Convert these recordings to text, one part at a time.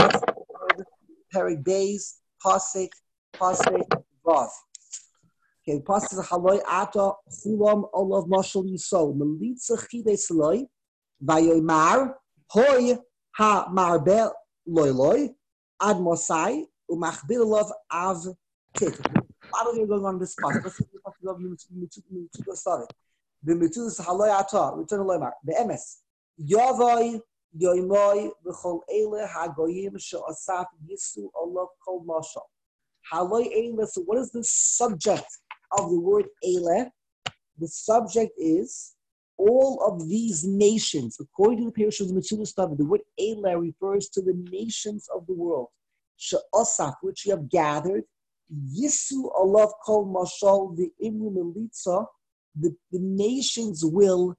Perik Beis, Pasik, Vav. Okay, the pasuk is haloi ata chulam olav mashal yisol melitza chidei seloi vayoymar hoy ha marbe loy ad mosai umachbir olav av tit. A lot of you are going on this pasuk. Let's see the pasuk of Mitzvah started. The Mitzvah is haloi ata return to loymar the emes yavoy yoymoy v'chol eile hagoyim she'asaf yisu olav kol mashal haloi eile. So what is the subject of the word Eileh? The subject is all of these nations. According to the Parish of the Mitzvah study, the word Eileh refers to the nations of the world. She'osaf, which you have gathered. Yisu alav kol mashal the imru melitza. The nations will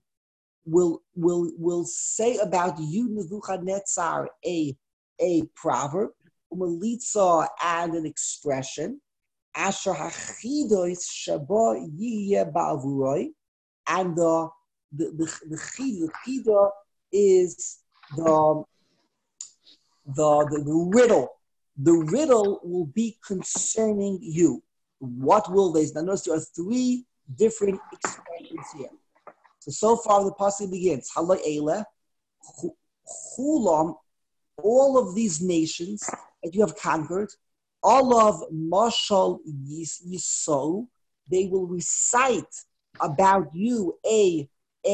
say about you, Nebuchadnezzar, a proverb, melitza, and an expression. Asher hachidos shaba yiyeh ba'avuroi, and the chida is the riddle. The riddle will be concerning you. What will they? Now notice there are three different expressions here. So far the passage begins. Haloi eileh, chulam, all of these nations that you have conquered. All of Mashal Yisol, they will recite about you a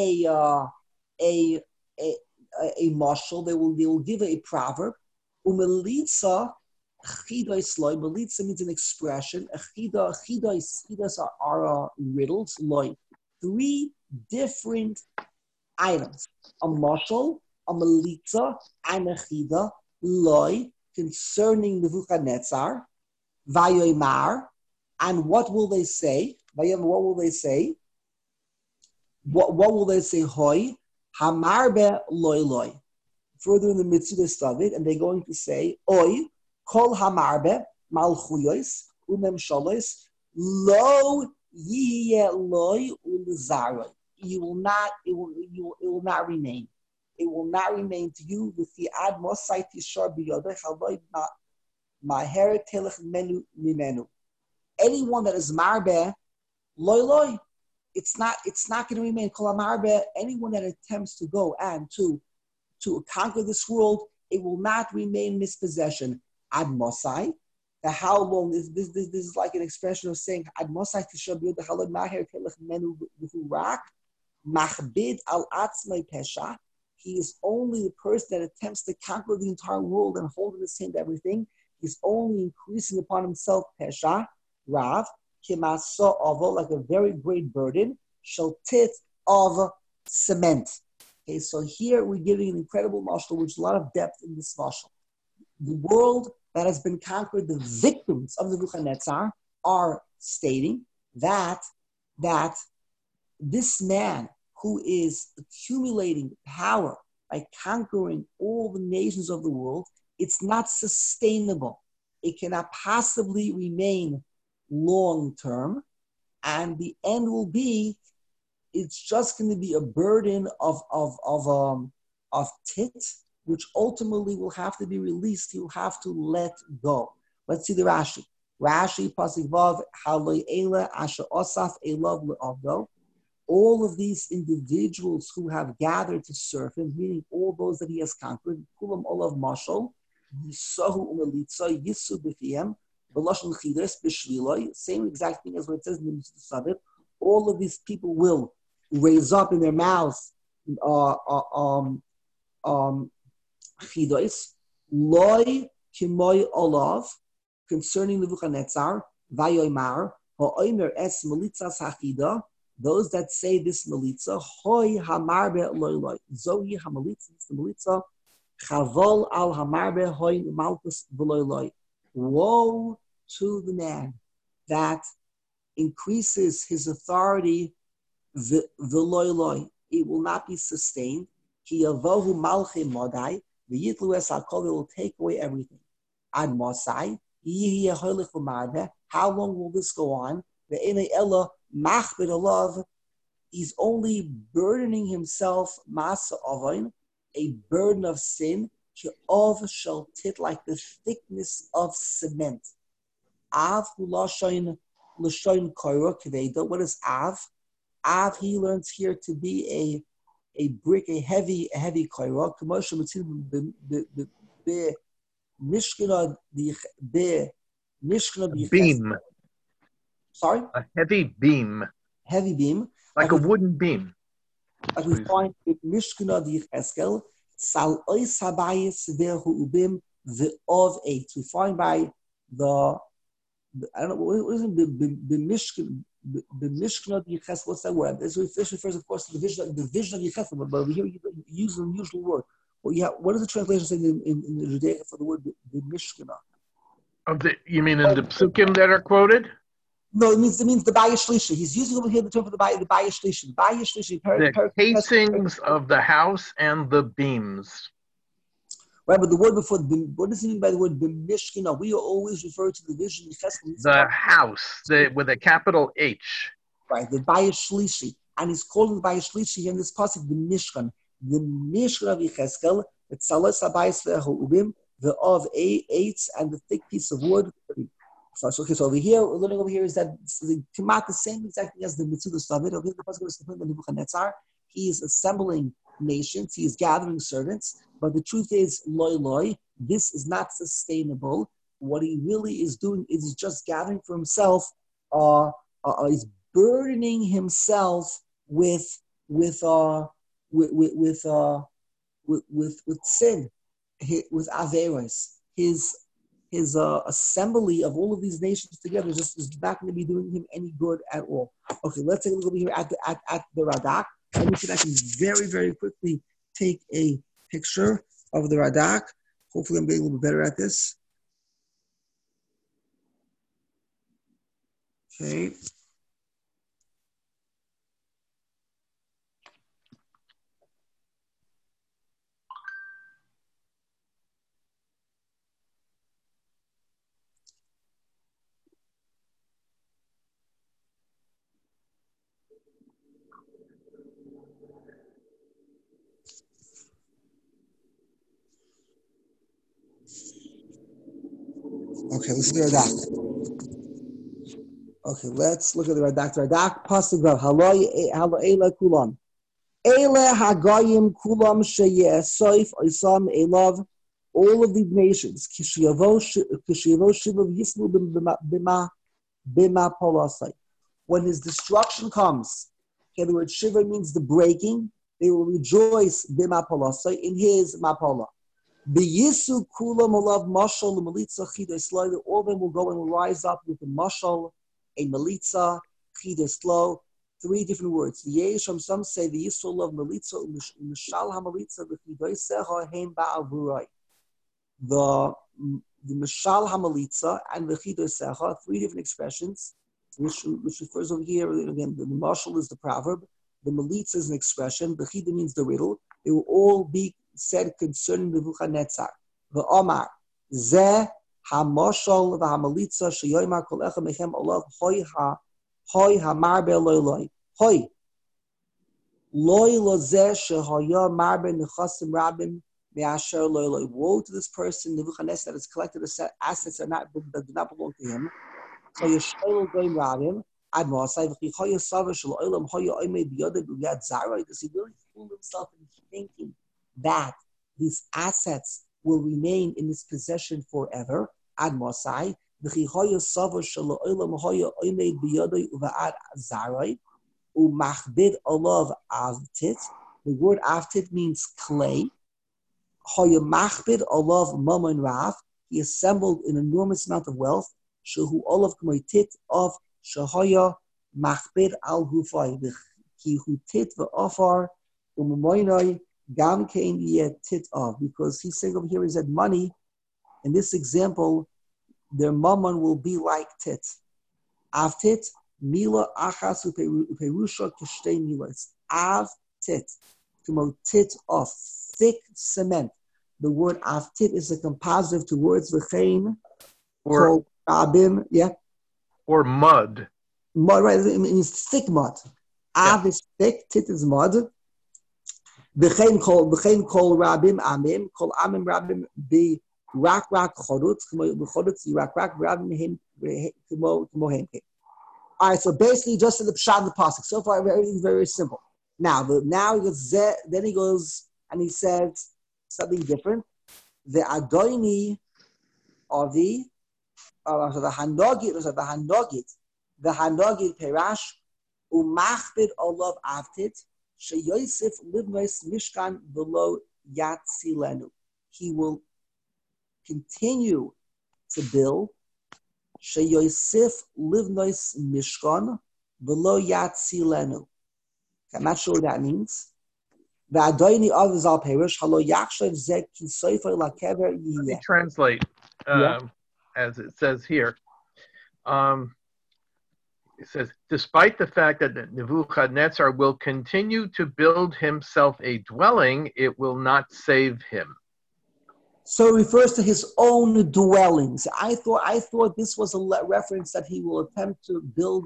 mashal. They will give a proverb. Umelitza chidos loy. Melitza means an expression. Chidos are riddles. Loy, three different items: a mashal, a melitza, and a chida. Loy, concerning Nebuchadnezzar, Vayoymar, and what will they say? What will they say? What will they say? Hoy, Hamarbe loy loy. Further in the Mitzvah studied, and they're going to say, Oy, Kol Hamarbe, Malchuyos, Umem Shalos, Lo Yiyeh loy ulzaroy. It will not remain. It will not remain to you with the ad mosai tishar biyodeh haloi maher telech menu mimenu. Anyone that is marbe loy loy, it's not going to remain. Kol marbe, anyone that attempts to go and to conquer this world, it will not remain mispossession. Ad mosai. How long is this? This is like an expression of saying ad mosai tishar biyodeh haloi maher telech menu v'hurak machbid al atzmei pesha. He is only the person that attempts to conquer the entire world and hold in his hand everything. He's only increasing upon himself pesha, rav, kimasa ovo, like a very great burden, shaltit of cement. Okay, so here we're giving an incredible mashal, which is a lot of depth in this mashal. The world that has been conquered, the victims of Nebuchadnezzar, are stating that this man who is accumulating power by conquering all the nations of the world, it's not sustainable. It cannot possibly remain long-term, and the end will be, it's just going to be a burden of tit, which ultimately will have to be released. He will have to let go. Let's see the Rashi. Rashi, Pasuk Vav, Haloi Eileh, Asher Osaf, Elav Le'avdo. All of these individuals who have gathered to serve him, meaning all those that he has conquered, Kulam Olav Mashal, Yisahu Umelitza, Yisu B'fiyem, B'lashon Chides, B'shviloi, same exact thing as what it says in the Mitzvah Sabbath. All of these people will raise up in their mouths Chidos, Loi Kimoy Olav, concerning Nebuchadnezzar, Vayoymar, Ha'omer Es Melitzas Hachida, those that say this melitza, hoy hamarbe loy loy, zohi hamelitza, this melitza, chavol al hamarbe hoy malchus v'loy loy. Woe to the man that increases his authority v'loy loy. It will not be sustained. Ki yavohu malchim modai, v'yitlu es hakol, it will take away everything. Ad mosai, yihi yeholich v'marbe. How long will this go on? Ve'enei ella machbid alav, he's only burdening himself, masa avon, a burden of sin. Of shall tit like the thickness of cement. Av lashain koira kaveda. What is av? Av, he learns here to be a brick, a heavy koira. Commercial material be mishkina be mishkina Beam. Sorry? A heavy beam. Heavy beam. Like a wooden beam. Like we find with Mishkana the Eskel, Sal Ois Habayis Vehu Ubim the of 8. We find by I don't know what is it the Mishkana the Ches, what's that word? This refers of course to the vision of the Ches, but over here you use an unusual word. Well, what does the translation say in the Judaic for the word the Mishkana? You mean in the psukim that are quoted? No, it means the Bayish Shlishi. He's using over here the term for the Bayish Shlishi. Bayish Shlishi. The casings of the house and the beams. Right, but the word before, what does he mean by the word b'mishkina? We always refer to the vision. The house, with a capital H. Right, the Bayish Shlishi. And he's calling the Bayish Shlishi in this passage the Mishkan. The Mishkan of Yecheskel, the Tzalos HaBayis Ve'Ha'ubim, the of 8 and the thick piece of wood. So over here, we're learning over here is that the Timat, the same exact thing as the Mitzvah David. Over here, the Pasuk is the Nebuchadnezzar. He is assembling nations. He is gathering servants. But the truth is, loy, this is not sustainable. What he really is doing is he's just gathering for himself. He's burdening himself with sin, with averos. His assembly of all of these nations together just is not going to be doing him any good at all. Okay, let's take a look over here at the Radak. And we can actually very, very quickly take a picture of the Radak. Hopefully I'm getting a little bit better at this. Okay. Okay, let's do Radak. Okay, let's look at the Radak. Radak, Pasuk Vav. Halo Eila Kulam. Eile Hagayim Kulam Sheyeh Soif Oisam Elav. All of these nations, Kishiyavo Shivav Yisnu Bima Polasai. When his destruction comes, okay, the word Shiva means the breaking, they will rejoice Bima Polasai in his Mapola. The Yisu Kulam Olav Mashal, the Melitza Chideslo, all of them will go and will rise up with a Mashal, a Melitza, Chideslo, 3 different words. The Yesham, some say the Yisrael of Melitza, Mishal HaMelitza, the Chidoiseha, Heim Ba'avurai. The Mishal HaMelitza and the Chidoiseha, 3 different expressions, which refers over here, again, the Mashal is the proverb, the Melitza is an expression, the Chida means the riddle. They will all be said concerning Nebuchadnezzar. The Omar, Zeh HaMashal v'HaMelitza sheyoymar kol echem mechem olav hoi hamarbe loy loy. Hoi. Loy lo zeh shehoya marbe nechasim rabim me'asher loy loy. Woe to this person, Nebuchadnezzar, that has collected assets that do not belong to him. So Yeshayel goyim rabim ad mosai v'chichoya savar shel olam hoya oimei b'yodeh b'yad zaray. Does he really fool himself in thinking that these assets will remain in his possession forever? Ad mosai v'chichoya savar shel olam hoya oimei b'yodeh u'va'ad zaray u'machbid olav avtit. The word avtit means clay. Hoya machbid olav mamon rav. He assembled an enormous amount of wealth. Shehu olav k'moitit of shehoya machbid al hufay. Ki hu tit v'ofar u'mamoinoi gam kein yeh tit of. Because he's saying over here is that money, in this example, their mammon will be like tit. Avtit, mila achas uperusha kishtei milas. Avtit, k'mo tit of, thick cement. The word avtit is a compositive to words v'chein, or rabim, yeah? Or mud. Mud, right? It means thick mud. Av is thick, tit is mud. B'chein kol rabim amim, kol amim rabim be rak chodutz, chodutz rak rabim him kmo him. All right, so basically just in the pshat of the pasuk. So far, everything's very simple. Now he goes, then he goes and he says something different. The Adoni of the Hanogit Perash Umachbid Olav Avtit Sheyosef Livnois Mishkan below Yatzilenu. He will continue to build Sheyosef Livnois Mishkan below Yatzilenu. I'm not sure what that means. The Adoni of the Zal Perish Halo Yakshav Zek Kisoifer Lakever Yiyeh. Let me translate as it says here. It says, despite the fact that Nebuchadnezzar will continue to build himself a dwelling, it will not save him. So it refers to his own dwellings. I thought this was a reference that he will attempt to build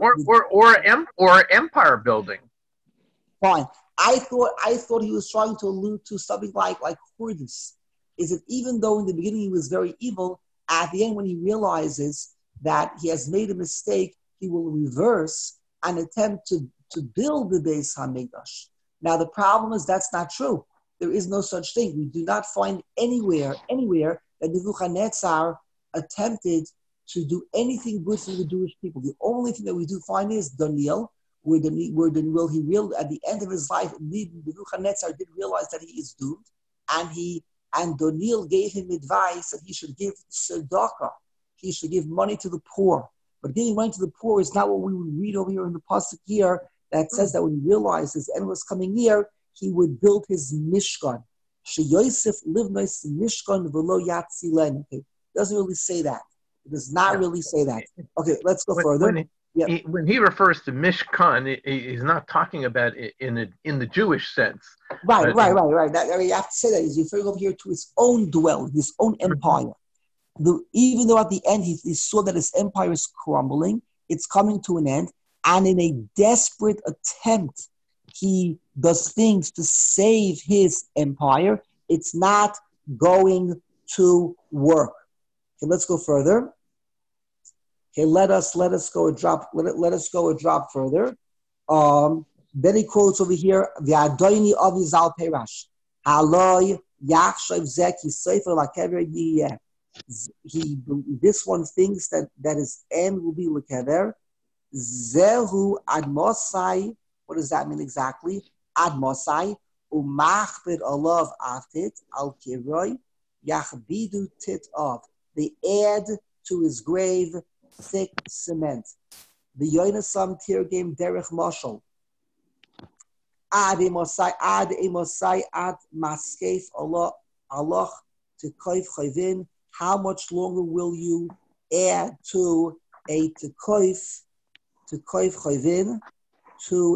or empire building. Fine. I thought he was trying to allude to something like Hordis. Is it even though in the beginning he was very evil, at the end when he realizes that he has made a mistake, he will reverse and attempt to build the Beis HaMikdash. Now the problem is that's not true. There is no such thing. We do not find anywhere that Nebuchadnezzar attempted to do anything good for the Jewish people. The only thing that we do find is Daniel, where Daniel he realized at the end of his life, Nebuchadnezzar did realize that he is doomed, and Daniel gave him advice that he should give tzedakah, he should give money to the poor. But giving money to the poor is not what we would read over here in the pasuk here that says that when he realized his end was coming near, he would build his mishkan. Sheyosef livnois mishkan v'lo yatzilen. Okay, it doesn't really say that. It does not really say that. Okay, let's go further. When he refers to Mishkan, he's not talking about it in the Jewish sense. Right. You have to say that he's referring over here to his own dwelling, his own empire. Even though at the end he saw that his empire is crumbling, it's coming to an end, and in a desperate attempt, he does things to save his empire. It's not going to work. Okay, let's go further. Okay, let us go a drop. Let us go a drop further. Then he quotes over here the Adoni of Zal Perash. Haloy Yachshav Zeki Sefer Lakever Yiyeh. This one thinks that his end will be Lakever. Zehu Admosai. What does that mean exactly? Admosai Umachbid Olav Aftit Al Kiroi Yachbidu Tit of. They add to his grave thick cement. The Yoinasam Tirgim Derech Moshel. Ad Emosai Ad Maskef Allah to Koif Chayvin. How much longer will you add to a Koif Chayvin, to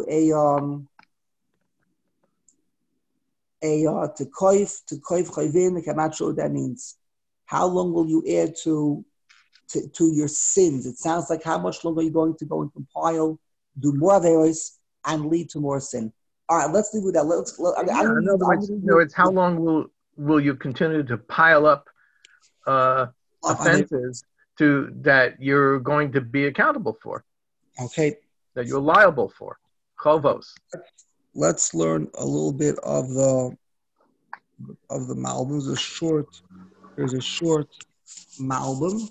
to Koif Chayvin? I'm not sure what that means. How long will you add to your sins? It sounds like how much longer are you going to go and compile, do more averos, and lead to more sin. All right, let's leave with that. It's how long will you continue to pile up offenses that you're going to be accountable for? Okay, that you're liable for. Chovos. Let's learn a little bit of the Malbim. There's a short Malbim.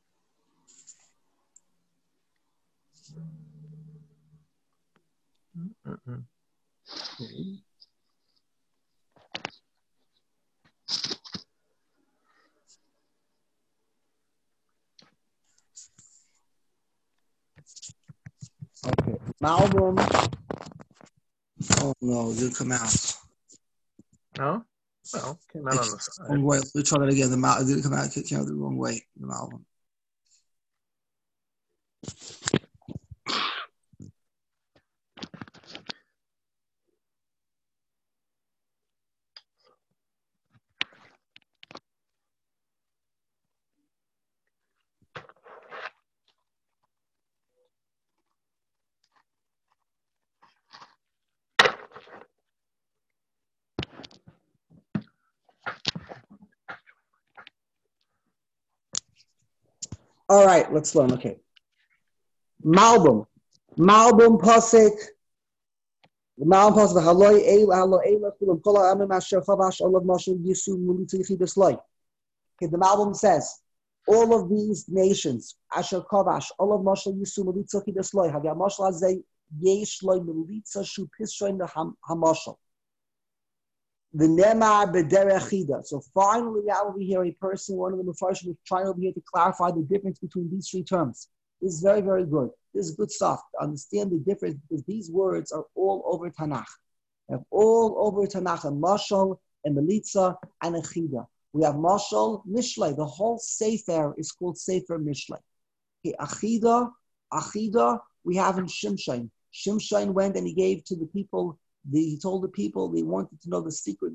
Okay, Malbim. Oh no, it didn't come out. No? Well, came out on the side. Wrong way. Let's try that again. It didn't come out. It came out the wrong way. The Malbim. All right, let's learn. Okay. Malbum. Malbum Pasik. Malbum Pasik. Haloi Eila, Haloi Eila, Kulam Kola Amim Asher Chavash, Olav Mashal Yisu Mulitzi Yichidus Loi. Okay, the Malbum says, all of these nations, Asher Chavash, Olav Mashal Yisu Mulitzi Yichidus Loi, Havya Mashal Azay, Yesh Loi Mulitza Shu Pisroin HaMashal. The Nemar B'derechida. So finally, now we hear a person, one of the Mefarshim, is trying over here to clarify the difference between these three terms. This is very, very good. This is good stuff to understand the difference because these words are all over Tanakh. They're all over Tanakh, and Mashal, and Melitza, and Echida. We have Mashal, Mishlei. The whole Sefer is called Sefer Mishlei. Okay, Achida, we have in Shimshon. Shimshon went and he gave to the people. He told the people they wanted to know the secret.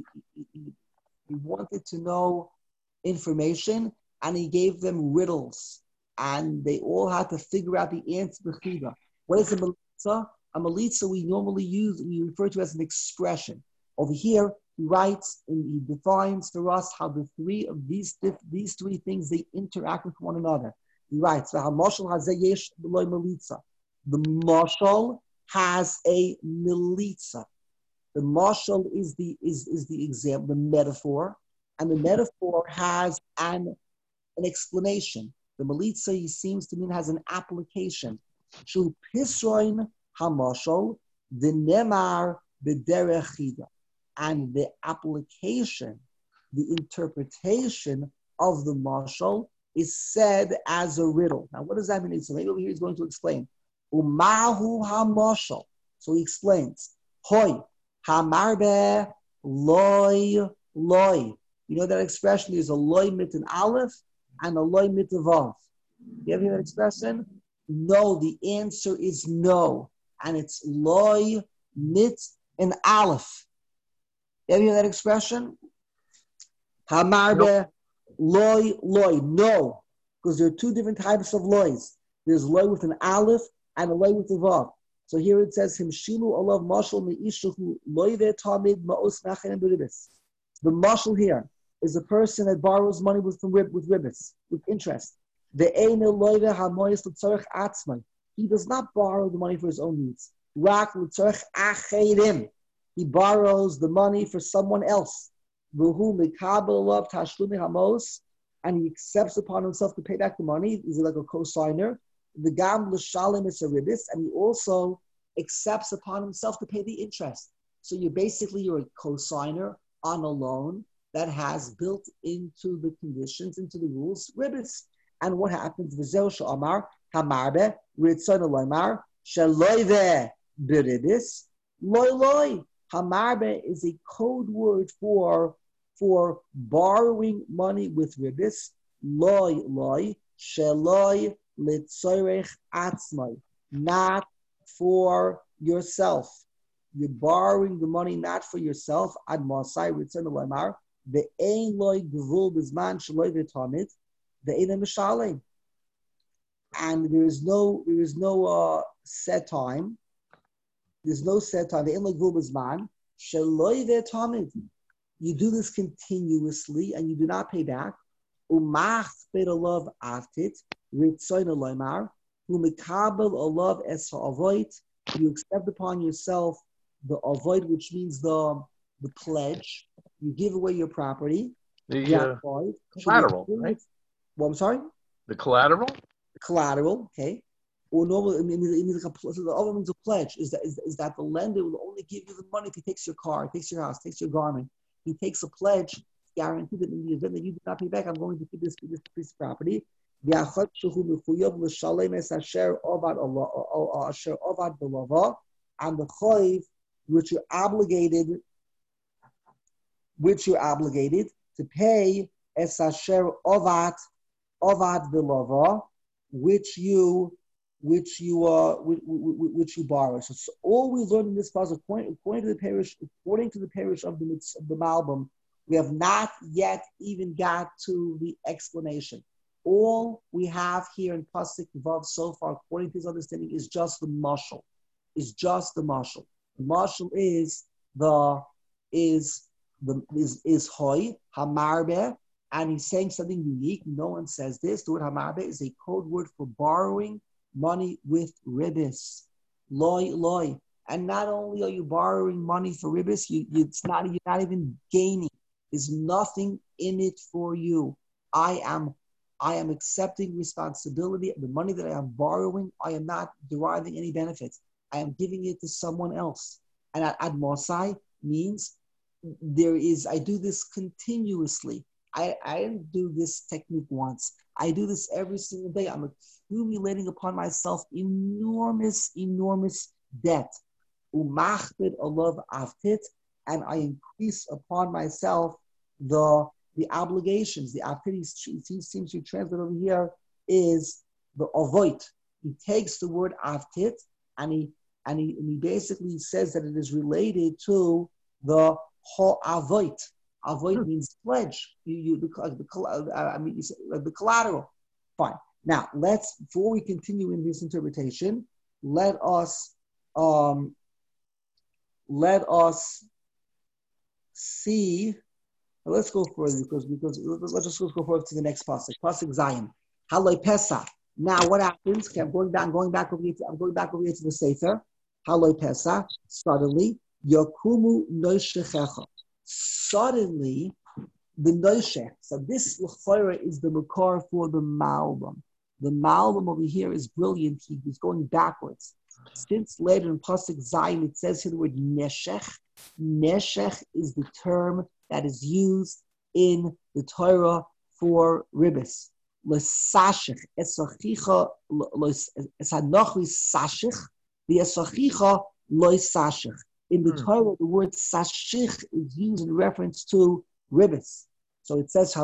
He wanted to know information, and he gave them riddles, and they all had to figure out the answer to Chida. What is a melitza? A melitza we refer to as an expression. Over here, he writes and he defines for us how the three of these three things they interact with one another. He writes, "The mashal hazayesh b'loy melitza." The mashal has a melitza. The mashal is the example, the metaphor, and the metaphor has an explanation. The melitza, he seems to mean, has an application. Shul pisroin hamashal the nemar b'derechida, and the application, the interpretation of the mashal is said as a riddle. Now, what does that mean? So maybe over here he's going to explain. Umahu hamashal. So he explains. Hoi hamarbe loy loy. You know that expression is a loy mit an aleph and a loy mit a vav. You ever hear that expression? No, the answer is no. And it's loy mit an aleph. You ever hear that expression? Hamarbe loy loy. No. Because there are two different types of loys. There's loy with an aleph and a loy with a vav. So here it says, Himshilu olav mashal me'ishuhu loy ve'tamid ma'os nachen b'ribis. The mashal here is a person that borrows money with ribis, with interest. He does not borrow the money for his own needs. He borrows the money for someone else. And he accepts upon himself to pay back the money. He's like a co-signer. The gam l'shalem is a ribis, and he also accepts upon himself to pay the interest. So you're a co-signer on a loan that has built into the conditions, into the rules, ribis. And what happens? V'zeu she'amar hamarbe ritzon loymar sheloyve b'ribis loy loy. Hamarbe is a code word for borrowing money with ribis. Loy loy sheloy litzorech atzmai, not for yourself. You're borrowing the money not for yourself. Ad masai ritzon loymar ve'ein loy gvul b'zman sheloy v'tamid. And there is no set time. There's no set time. You do this continuously and you do not pay back. You accept upon yourself the avoid, which means the pledge. You give away your property. The collateral, right? Well, I'm sorry? The collateral? The collateral, okay. Or normally, the other means a pledge is that the lender will only give you the money if he takes your car, takes your house, takes your garment. He takes a pledge, guaranteed that in the event that you do not pay back, I'm going to keep this piece of property. And the choiv, which you're obligated to pay es asher ovat v'lava, which you borrow. So all we learned in this puzzle, according to the parish of the Malbim, we have not yet even got to the explanation. All we have here in Pasuk Vav so far, according to his understanding, is just the mashal. The mashal is hoy hamarbe, and he's saying something unique. No one says this. The word hamabe is a code word for borrowing money with ribis. Loy. And not only are you borrowing money for ribis, you're not even gaining. There's nothing in it for you. I am accepting responsibility. The money that I am borrowing, I am not deriving any benefits. I am giving it to someone else. And ad mosai means I do this continuously. I didn't do this technique once. I do this every single day. I'm accumulating upon myself enormous debt. Umachbid alav avtit, and I increase upon myself the obligations. The avtit seems to translate over here is the avoit. He takes the word avtit and he basically says that it is related to the whole avoit. Avoid means pledge. The collateral. Fine. Now before we continue in this interpretation, let us see. Let's go further because let's just go further to the next pasuk. Pasuk Zion. Haloi Pesach. Now what happens? Okay, I'm going back over here to the Sefer. Haloi Pesach. Suddenly, Yakumu Noishechecha. Suddenly, the Noshech. So this l'chayra is the makar for the Malbim. The Malbim over here is brilliant. He's going backwards. Since later in Pasuk Zayin, it says here the word Neshech. Neshech is the term that is used in the Torah for ribis. L'sashich, esachicha, esanochri sashich, the esachicha loisashich. In the Torah, the word sashich is used in reference to ribis. So it says,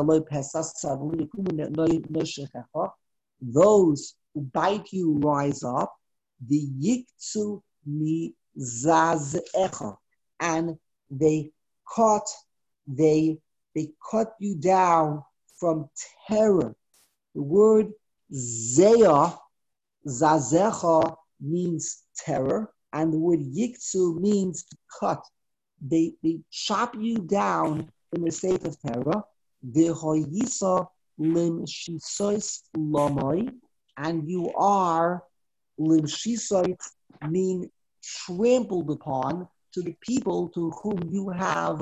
those who bite you rise up, the yiktsu mizazecha, and they cut you down from terror. The word zeya, zazecha, means terror, and the word yiktsu means to cut. They chop you down in the state of terror. V'hoyisa lim shisois lomoi, and you are lim shisois, mean trampled upon, to the people to whom you have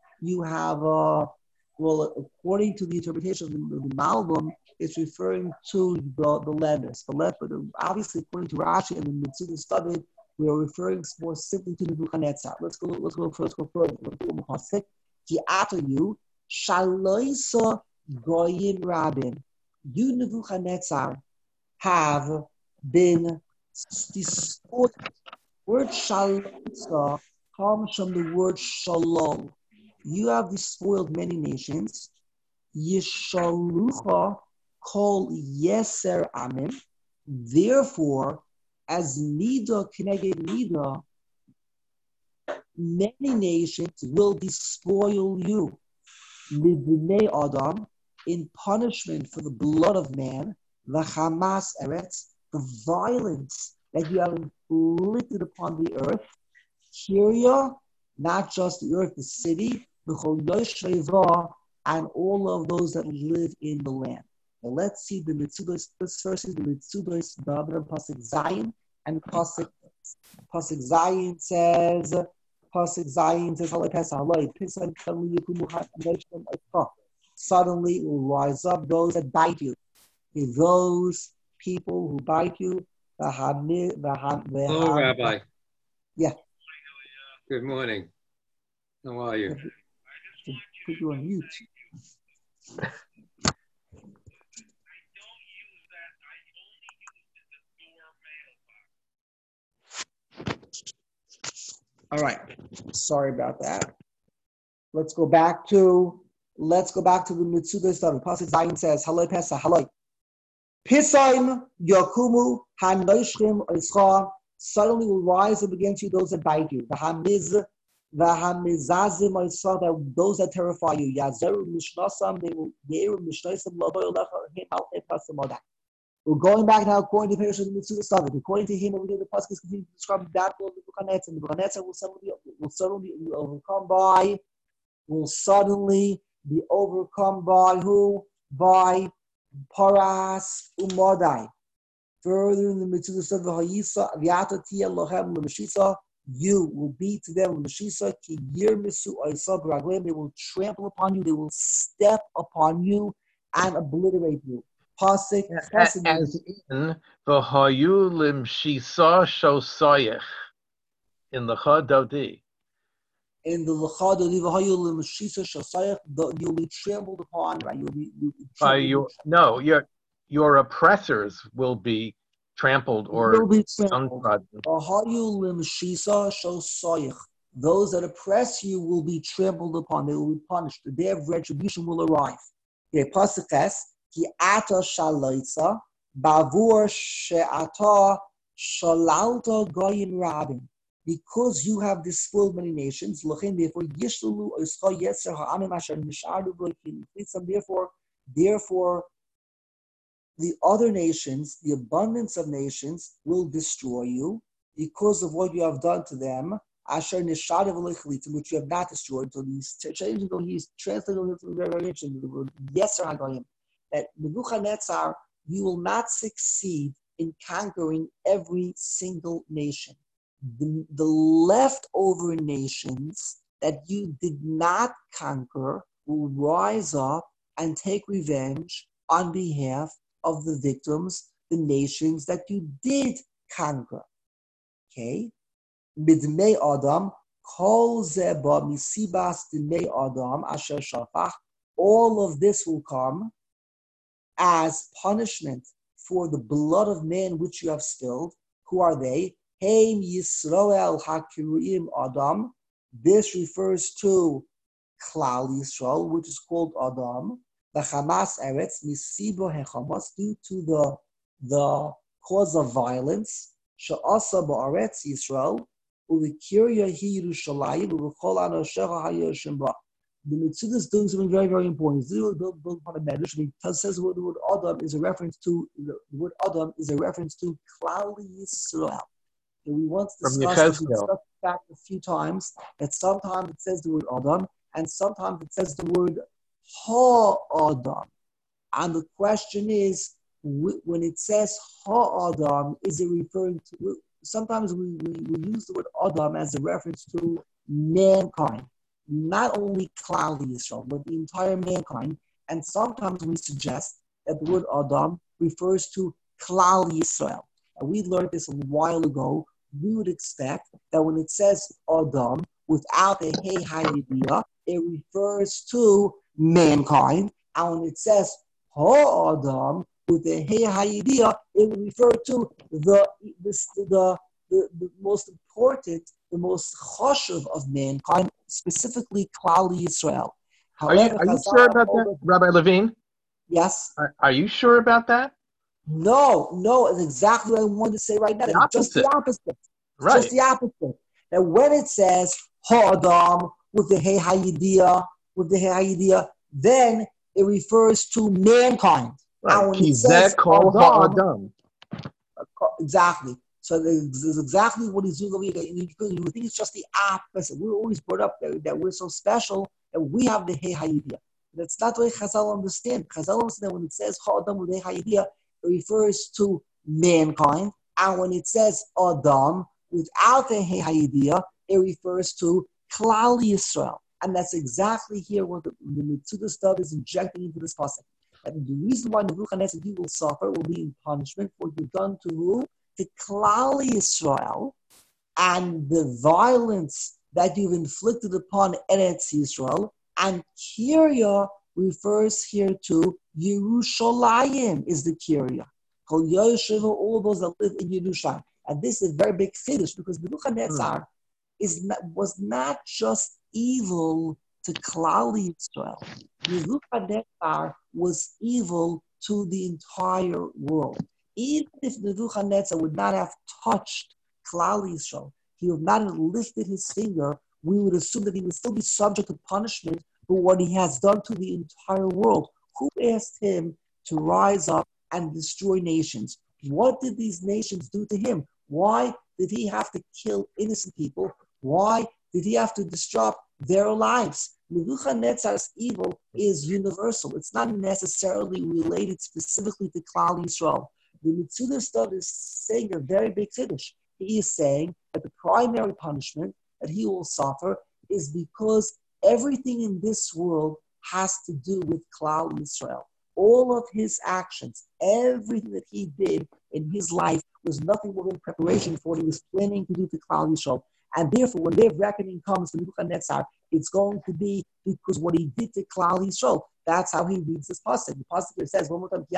according to the interpretation of the Malbim, it's referring to the lepers. But obviously, according to Rashi and the Mitzudah studied, we are referring more simply to the Nebuchadnezzar. Let's go further. Ki atayu shaloisa goyim rabin. You, Nebuchadnezzar, have been destroyed. Word shaloisa comes from the word shalom. You have despoiled many nations. Yishalucha kol yeser amin. Therefore, as nida keneged nida, many nations will despoil you. Libnei Adam, in punishment for the blood of man, the Hamas Eretz, the violence that you have inflicted upon the earth. Syria, not just the earth, the city, and all of those that live in the land. Now let's see the Mitzudos. This first is the Mitzudos, the Pasuk Zion, and Pasuk Zion says, suddenly will rise up those that bite you. Those people who bite you. Hello, Rabbi. Yeah. Good morning. How are you? Put you on mute. All right. Sorry about that. Let's go back to the Mitzudah study. Pasuk Zayin says, "Haloi Pesach, haloi. Pisaim yakumu hanoishchim oischa." Suddenly will rise up against you those that bite you. V'hamizazim oischa, those that terrify you. Yazeru mishnasam, they will yeru mishnasam lavoy olecha him al epasamodak. We're going back now according to the Mitzudah study. According to him, over here the pasuk is continuing to describe that of the Nebuchadnezzar. Nebuchadnezzar will suddenly be overcome by, will suddenly be overcome by who? By Paras Umadai. Further in the mitzvah of the Hayisa, Vyatatia Lohem Lemashisa, you will be to them Lemashisa, Ki Yir Misu Oisa Braglim, they will trample upon you, they will step upon you and obliterate you. Pasik, As in the Hayu Limshisa Shosayach in the Chadodi. In the Lachad of Hayu Lemashisa Shosayach, you'll be trampled upon, right? Your oppressors will be trampled or downtrodden. Those that oppress you will be trampled upon. They will be punished. The day of retribution will arrive. Okay, Pasuk Ki ata shalaitza bavur she'ata shalalta goyim rabin. Because you have despoiled many nations, therefore, the other nations, the abundance of nations, will destroy you because of what you have done to them, which you have not destroyed. So he's translating into the variation, the word Yeser HaGoyim, that Nebuchadnezzar, you will not succeed in conquering every single nation. The leftover nations that you did not conquer will rise up and take revenge on behalf of the victims, the nations that you did conquer. Okay? Midmei Adam, Kol Zeba Misibas Dimei Adam Asher Shafach. All of this will come as punishment for the blood of man which you have spilled. Who are they? Heim Yisrael HaKiruim Adam. This refers to Klal Yisrael, which is called Adam. The Hamas Eretz Misibo HeChamas, due to the cause of violence. She'asa ba'aretz Yisrael u'vikirya hi Yerushalayim u'v'chol anoshecha ha'yoshim ba. The Mitzvah is doing something very, very important. It's built upon a medrash. It says the word Adam is a reference to Klal Yisrael. And we once discussed the fact a few times that sometimes it says the word Adam and sometimes it says the word Ha-Adam. And the question is, when it says Ha-Adam, is it referring to, sometimes we use the word Adam as a reference to mankind, not only Klal Yisrael, but the entire mankind. And sometimes we suggest that the word Adam refers to Klal Yisrael. And we learned this a while ago. We would expect that when it says Adam, without a Hey Hayidiyah, it refers to mankind. And when it says Ha-Adam, with the Hey Hayidiyah, it would refer to the most important, the most chashuv of mankind, specifically Klal Yisrael. However, are you sure about that, Rabbi Levine? Yes. Are you sure about that? No, it's exactly what I wanted to say right now. It's just the opposite. Right. Just the opposite. That when it says Ha-Adam with the Hey Hayidiyah, then it refers to mankind. Right. And when it says Adam, exactly. So this is exactly what he's doing over here. You think it's just the opposite. We're always brought up that we're so special that we have the Hey Hayidiyah. That's not the way Chazal understand. Chazal understand that when it says Ha-Adam with Hey Hayidiyah, it refers to mankind. And when it says Adam without the Hey Hayidiyah, it refers to Klal Yisrael. And that's exactly here what the Mitzvah stuff is injecting into this pasuk. And the reason why Nebuchadnezzar he will suffer will be in punishment for what you've done to who? To Klal Yisrael, and the violence that you've inflicted upon Eretz Yisrael. And Kirya refers here to Yerushalayim is the Kirya. All those that live in Yerushalayim. And this is a very big finish because Nebuchadnezzar was not just evil to Klal Yisrael. Nebuchadnezzar was evil to the entire world. Even if Nebuchadnezzar would not have touched Klal Yisrael, he would not have lifted his finger, we would assume that he would still be subject to punishment for what he has done to the entire world. Who asked him to rise up and destroy nations? What did these nations do to him? Why did he have to kill innocent people? Why did he have to disrupt their lives? Nebuchadnezzar's evil is universal. It's not necessarily related specifically to Klal Yisrael. The Metzudah stuff is saying a very big chiddush. He is saying that the primary punishment that he will suffer is because everything in this world has to do with Klal Yisrael. All of his actions, everything that he did in his life was nothing more than preparation for what he was planning to do to Klal Yisrael. And therefore, when their reckoning comes to Nebuchadnezzar, it's going to be because what he did to Klal Yisrael. That's how he reads this pasuk. The pasuk says, "One more time,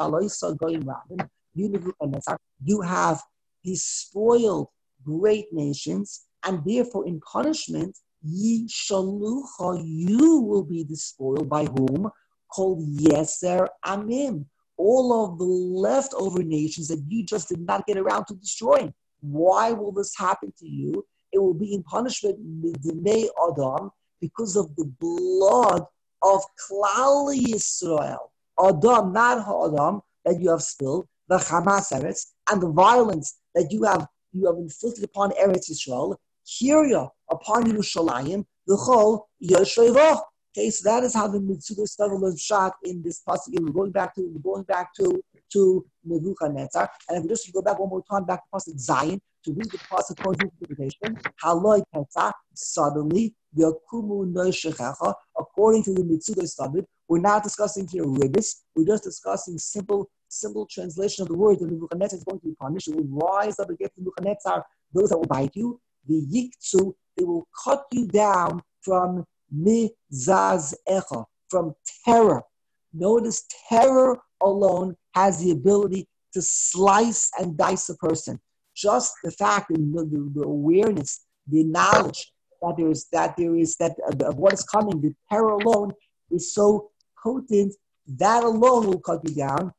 you Nebuchadnezzar, you have despoiled great nations, and therefore, in punishment, ye shalucha, you will be despoiled by whom? Called Yeser Amim, all of the leftover nations that you just did not get around to destroying. Why will this happen to you? It will be in punishment midnei Adam because of the blood of Klal Yisrael. Adam, not Adam, that you have spilled, the Hamas Eretz, and the violence that you have inflicted upon Eretz Yisrael, Kiria, upon Yerushalayim, the Chol Yoshevoch. Okay, so that is how the Metzudah study was shot in this pasuk. We're going back to Nebuchadnezzar, and if we just go back one more time, back to pasuk Zion, to read the pasuk according to interpretation, Haloi Petzah, suddenly Yakumu Noishechecha, according to the Metzudah study. We're not discussing here ribbis. We're just discussing simple translation of the word that Nebuchadnezzar is going to be punished. It will rise up against Nebuchadnezzar, those that will bite you. The Yiktu, they will cut you down from Mizazecha, from terror. Notice terror alone has the ability to slice and dice a person. Just the fact and the awareness, the knowledge that there is of what is coming, the terror alone is so potent, that alone will cut you down.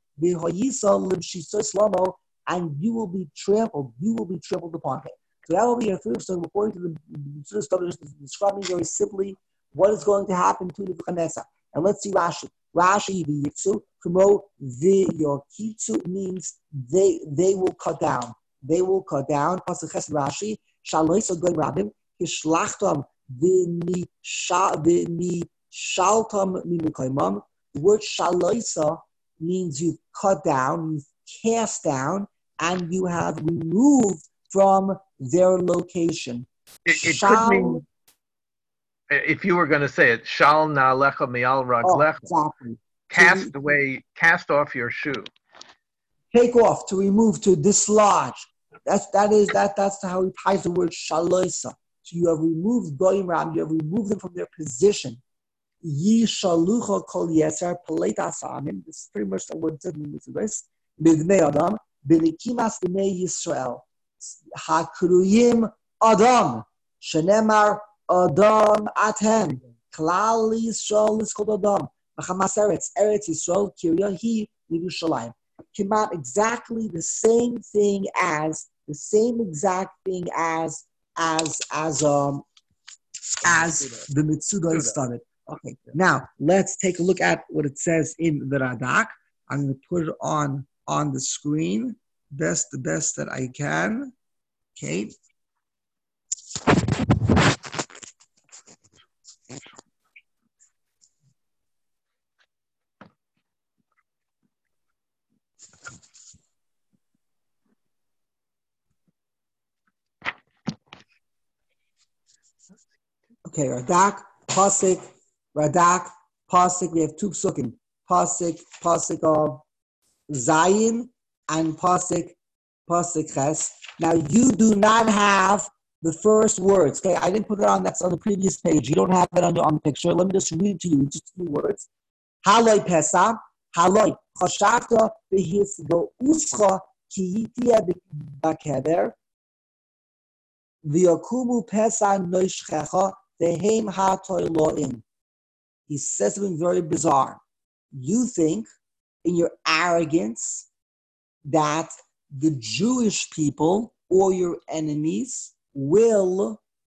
And you will be trampled. You will be trampled upon. So that will be a first. So according to the study, describing very simply what is going to happen to Nebuchadnezzar. And let's see Rashi. Rashi, the Yitzu, Kumo, the Yorkitsu means they will cut down. They will cut down. Pasuk Rashi, Shaloisa Goy Rabim, Kishlachtam, the Shaltam Mimikoimam. The word Shaloisa means you've cut down, you've cast down, and you have removed from their location. It could mean, if you were going to say it, Shal Na'alecha Mi'al Raglecha. Exactly. Cast off your shoe. Take off, to remove, to dislodge. That's how he ties the word Shaloisa. So you have removed Goyim Ram, you have removed them from their position. Yi Shalucha Kol Yeser Peleta Samim. This is pretty much the word said in this. B'nei Adam, B'nikimas B'nei Yisrael. Hakruyim Adam. Shenemar Adam Atem. Klal Yisrael is called Adam. B'chamas Eretz Yisrael, Kirya Hi Yerushalayim. Came out exactly the same exact thing as the Metzudah started. Okay, now let's take a look at what it says in the Radak. I'm going to put it on the screen, the best that I can. Okay. Okay, Radak, Pasik, we have two psukim. Pasik of Zion and Pasik Ches. Now you do not have the first words. Okay, I didn't put it on, that's on the previous page. You don't have that on the picture. Let me just read to you just two words. Haloi Pesach, Haloi, Chashafta Behisgo Uscha Kiyitia Bakeder, V'yakumu Pesach Noishchecha. He says something very bizarre. You think, in your arrogance, that the Jewish people or your enemies will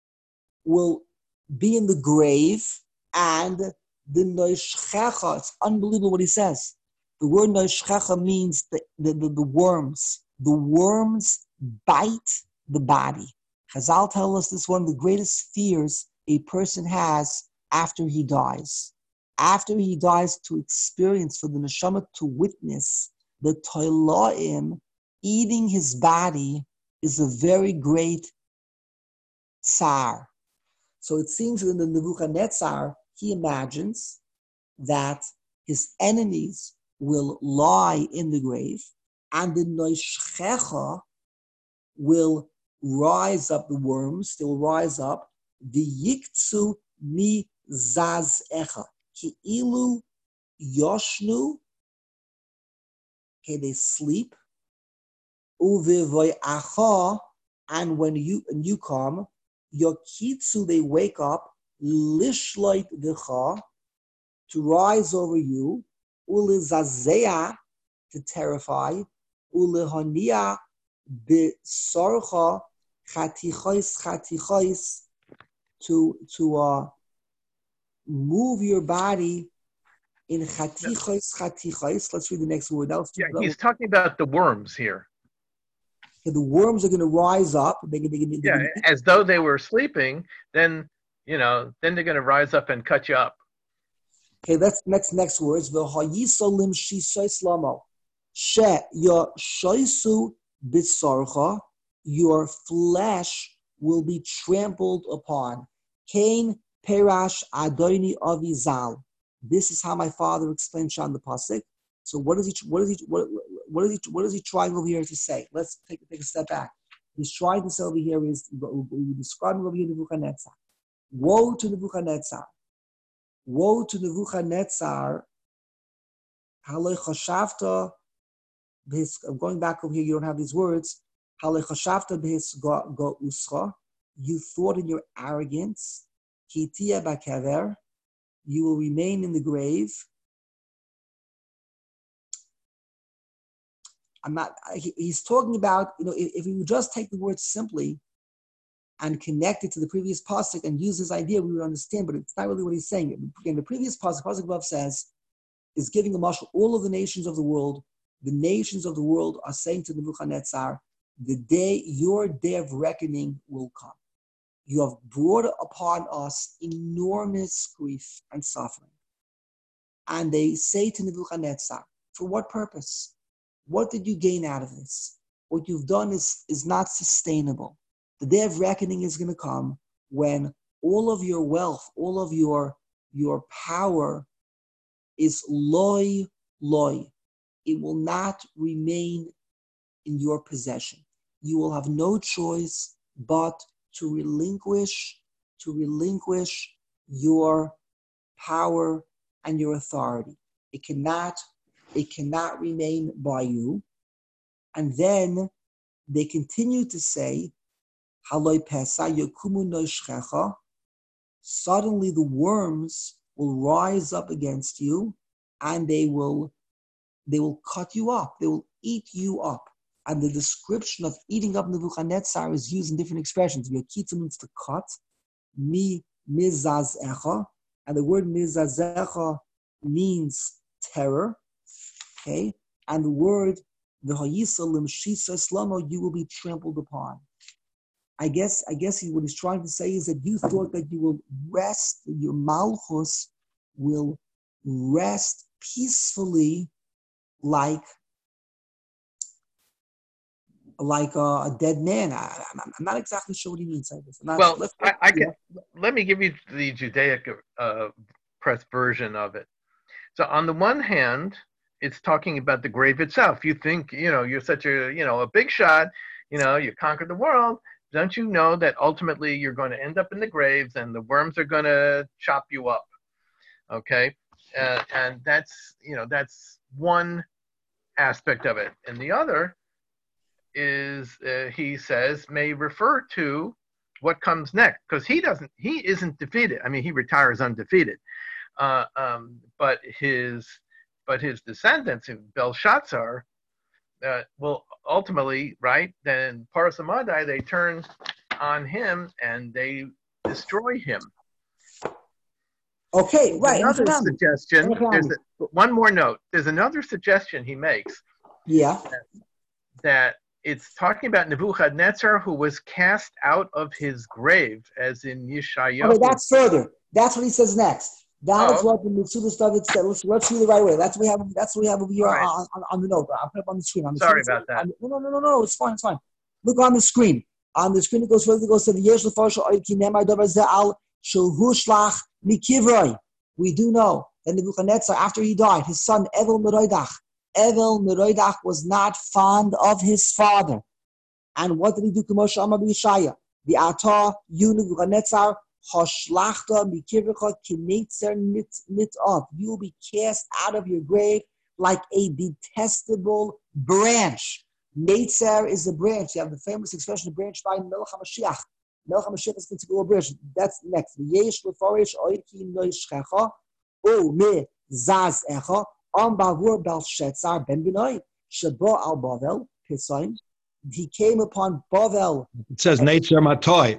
be in the grave, and the Noishchecha, it's unbelievable what he says. The word Noishchecha means the worms. The worms bite the body. Chazal tell us this is one of the greatest fears a person has after he dies. After he dies, to experience, for the neshama to witness the toilaim eating his body is a very great tsar. So it seems that in the Nebuchadnezzar, he imagines that his enemies will lie in the grave, and the Noishchecha will rise up, the worms, they will rise up, the Yiktsu mi Zazecha, ki ilu yoshnu, okay, they sleep, uvivoyacha, and when you come, yokitsu, they wake up, lishloit v'cha, to rise over you, ulizazea, to terrify, ulihania b'sorcha chatichos, to move your body in chatichos. Let's read the next word. He's talking about the worms here. The worms are going to rise up. As though they were sleeping. Then they're going to rise up and cut you up. Okay, that's next words. V'hayisolim shisois lamo, she your shoisu b'sarcha, your flesh will be trampled upon. Kain perash adoni avizal. This is how my father explained Shan the pasuk. So what is he trying over here to say? Let's take a step back. He's trying to say over here is we describe over here Nebuchadnezzar. Woe to Nebuchadnezzar. Woe to Nebuchadnezzar. I'm going back over here, you don't have these words. You thought in your arrogance, you will remain in the grave. He's talking about, if we would just take the word simply and connect it to the previous pasuk and use this idea, we would understand, but it's not really what he's saying. Again, the previous pasuk above says, is giving a mashal, all of the nations of the world are saying to Nebuchadnezzar, your day of reckoning will come. You have brought upon us enormous grief and suffering. And they say to Nebuchadnezzar, for what purpose? What did you gain out of this? What you've done is not sustainable. The day of reckoning is going to come when all of your wealth, all of your power is loy. It will not remain in your possession. You will have no choice but to relinquish your power and your authority. It cannot remain by you. And then they continue to say, suddenly the worms will rise up against you and they will cut you up. They will eat you up. And the description of eating up Nebuchadnezzar is used in different expressions. Yokitzu means to cut. Mizazecha. And the word mizazecha means terror. Okay? And the word v'hayisalim shisa slamo, you will be trampled upon. I guess what he's trying to say is that you thought that you will rest, your malchus will rest peacefully like a dead man. I'm not exactly sure what he means by this. Let me give you the Judaic press version of it. So on the one hand, it's talking about the grave itself. You think, you're such a big shot, you conquered the world. Don't you know that ultimately you're going to end up in the graves and the worms are going to chop you up? Okay. And that's one aspect of it. And the other is, he says, may refer to what comes next, because he isn't defeated. I mean, he retires undefeated. But his descendants, Belshazzar, will ultimately, right, then Paras Hamadai, they turn on him and they destroy him. Okay, right. Another suggestion, one more note. There's another suggestion he makes. Yeah. That it's talking about Nebuchadnezzar who was cast out of his grave, as in Yeshayahu. Okay, that's further. That's what he says next. That's Oh, what the Mitzvah David said. Let's read it right away. That's what we have. That's what we have over here all right. on the note. I'll put it up on the screen. Sorry about that. No. It's fine. It's fine. Look on the screen. On the screen, it goes further. It goes to the Yesh Lefarsh Oiki Nemar Davar Ze'al Shulhu Shlach Mikivroi. We do know that Nebuchadnezzar, after he died, his son Evel Meroidach was not fond of his father. And what did he do? K'moshe Amar b'Yeshaya. The Atah Yu Nebuchadnezzar Hashlachta Mikivrecha Kinetzer Nit'av. You will be cast out of your grave like a detestable branch. Netzer is a branch. You have the famous expression, the branch by Melech HaMashiach. Melech HaMashiach is considered a branch. That's next. V'yesh l'farish oirki noishchecha u me zaz echa am bavur Belshazzar ben Benoi shebo al Bavel Pisaim. He came upon Bavel. It says Netzer Matoi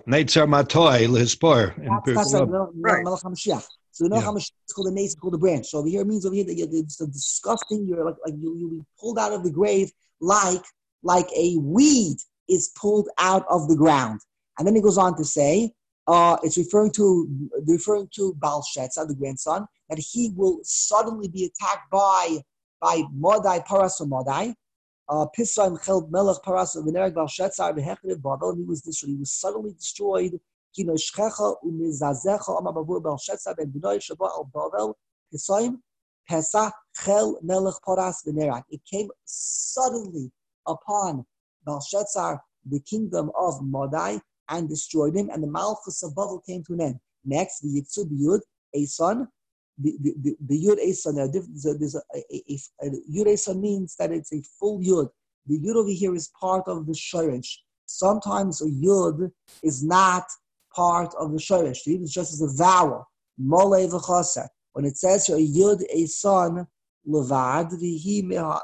Lihispor. That's Right. Melech HaMashiach. So the Melech HaMashiach is called the Netzer, it's called the branch. So over here it means over here that it's a disgusting. You're like you'll be pulled out of the grave like a weed is pulled out of the ground. And then he goes on to say, it's referring to Belshazzar, the grandson, that he will suddenly be attacked by Modai, Paras or Modai. Pisraim Chel Melech Paras Venerag Belshazzar Behechlev Babel, and he was destroyed. He was suddenly destroyed. Kino Shchecha Umizazecha Amabavur Belshazzar Ben Benoi Shaba Al Babel Pisraim Pesach Chel Melech Paras Venerag. It came suddenly upon Belshazzar, the kingdom of Modai, and destroyed him, and the Malchus of Babel came to an end. Next, the Yitzud Yud, a son. The Yud a son. There's a Yud a son means that it's a full Yud. The Yud over here is part of the Shoresh. Sometimes a Yud is not part of the Shoresh. The Yud is just as a vowel. Mole v'chaser. When it says here a Yud a son, levad v'hi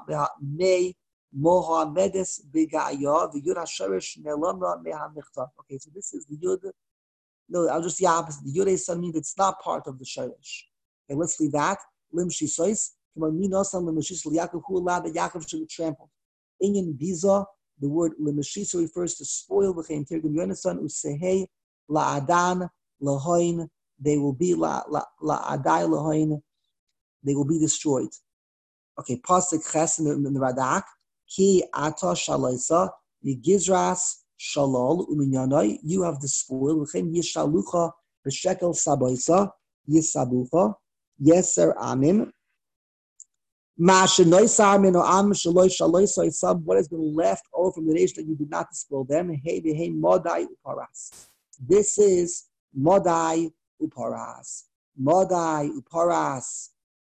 me Mohamedes Begaya, the Yud HaShoresh Nelamra Mehamichta. Okay, so this is the Yud. No, I'll just the opposite. The Yud Esan means it's not part of the Shoresh. Okay, let's leave that. Lim Shisois. Come on, Minosam Limashis Yaakov, who allowed that Yaakov should be trampled. Inyan Biza, the word Limashisa refers to spoil. V'chein Tirgum Yonasan Usehei La'adan Lahoin. They will be La'adai Lahoin. They will be destroyed. Okay, Pasuk Ches in the Radak. Ki ata shalaisa yigizras shalol uminyanai. You have the spoil. V'chem yishalucha b'shekel sabaisa yisabucha yeser amim. Ma shenoisar mino am shaloi shaloisa isab. What has been left over from the nation that you did not spoil them? Hey v'hei modai uparas. This is modai uparas. Modai uparas.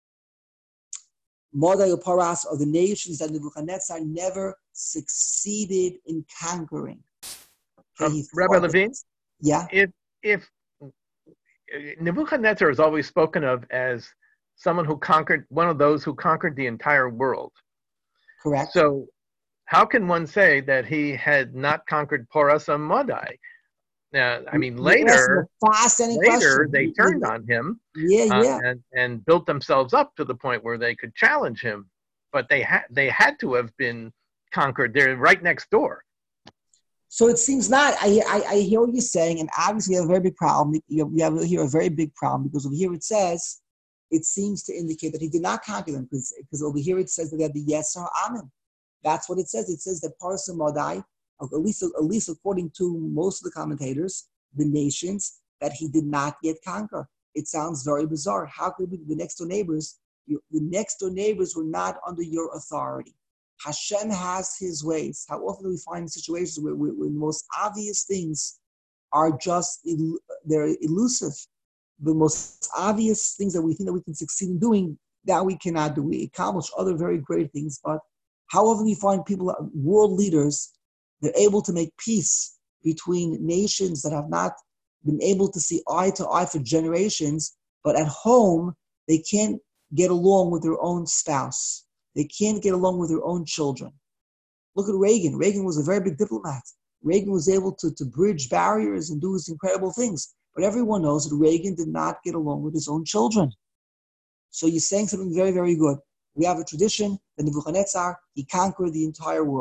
Modai Uparas of the nations that Nebuchadnezzar never succeeded in conquering. Okay, Rabbi Levine? Yeah. If Nebuchadnezzar is always spoken of as someone who conquered, one of those who conquered the entire world. Correct. So how can one say that he had not conquered Porus and Modai? Now, I mean, later they turned on him, and built themselves up to the point where they could challenge him. But they had to have been conquered. They're right next door. So it seems not. I hear what you're saying, and obviously you have a very big problem. We have here a very big problem because over here it seems to indicate that he did not conquer them because over here it says that they had the Yeser Amen. That's what it says. It says that Paras and Modai, at least according to most of the commentators, the nations that he did not yet conquer. It sounds very bizarre. How could we, the next door neighbors? The next door neighbors were not under your authority. Hashem has his ways. How often do we find situations where the most obvious things are just, they're elusive. The most obvious things that we think that we can succeed in doing, that we cannot do. We accomplish other very great things, but how often do you find people, world leaders, they're able to make peace between nations that have not been able to see eye to eye for generations, but at home, they can't get along with their own spouse. They can't get along with their own children. Look at Reagan. Reagan was a very big diplomat. Reagan was able to bridge barriers and do his incredible things. But everyone knows that Reagan did not get along with his own children. So you're saying something very, very good. We have a tradition that Nebuchadnezzar, he conquered the entire world.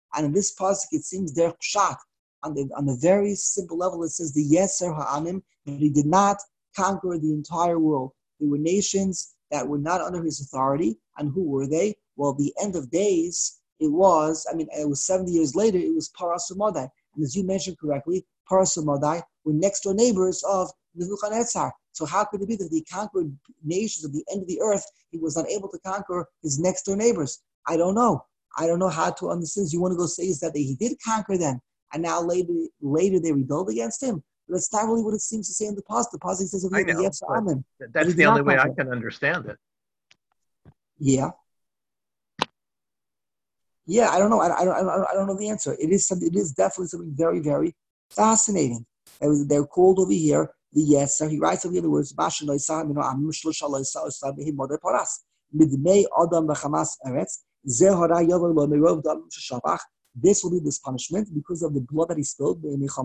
And in this pasuk, it seems they're pshat. On the very simple level, it says the Yeser Ha'amim, that he did not conquer the entire world. There were nations that were not under his authority. And who were they? Well, the end of days, it was 70 years later, it was Paras Umadai. And as you mentioned correctly, Paras Umadai were next door neighbors of Nebuchadnezzar. So how could it be that he conquered nations at the end of the earth, he was not able to conquer his next door neighbors? I don't know. I don't know how to understand. You want to go say is that he did conquer them, and now later they rebelled against him. But that's not really what it seems to say in the pasuk. The pasuk says of yes, amen. That's the only way I can understand it. Yeah. Yeah, I don't know. I don't know the answer. It is definitely something very, very fascinating. They're called over here the Yeser. He writes over here the words this will be this punishment because of the blood that he spilled.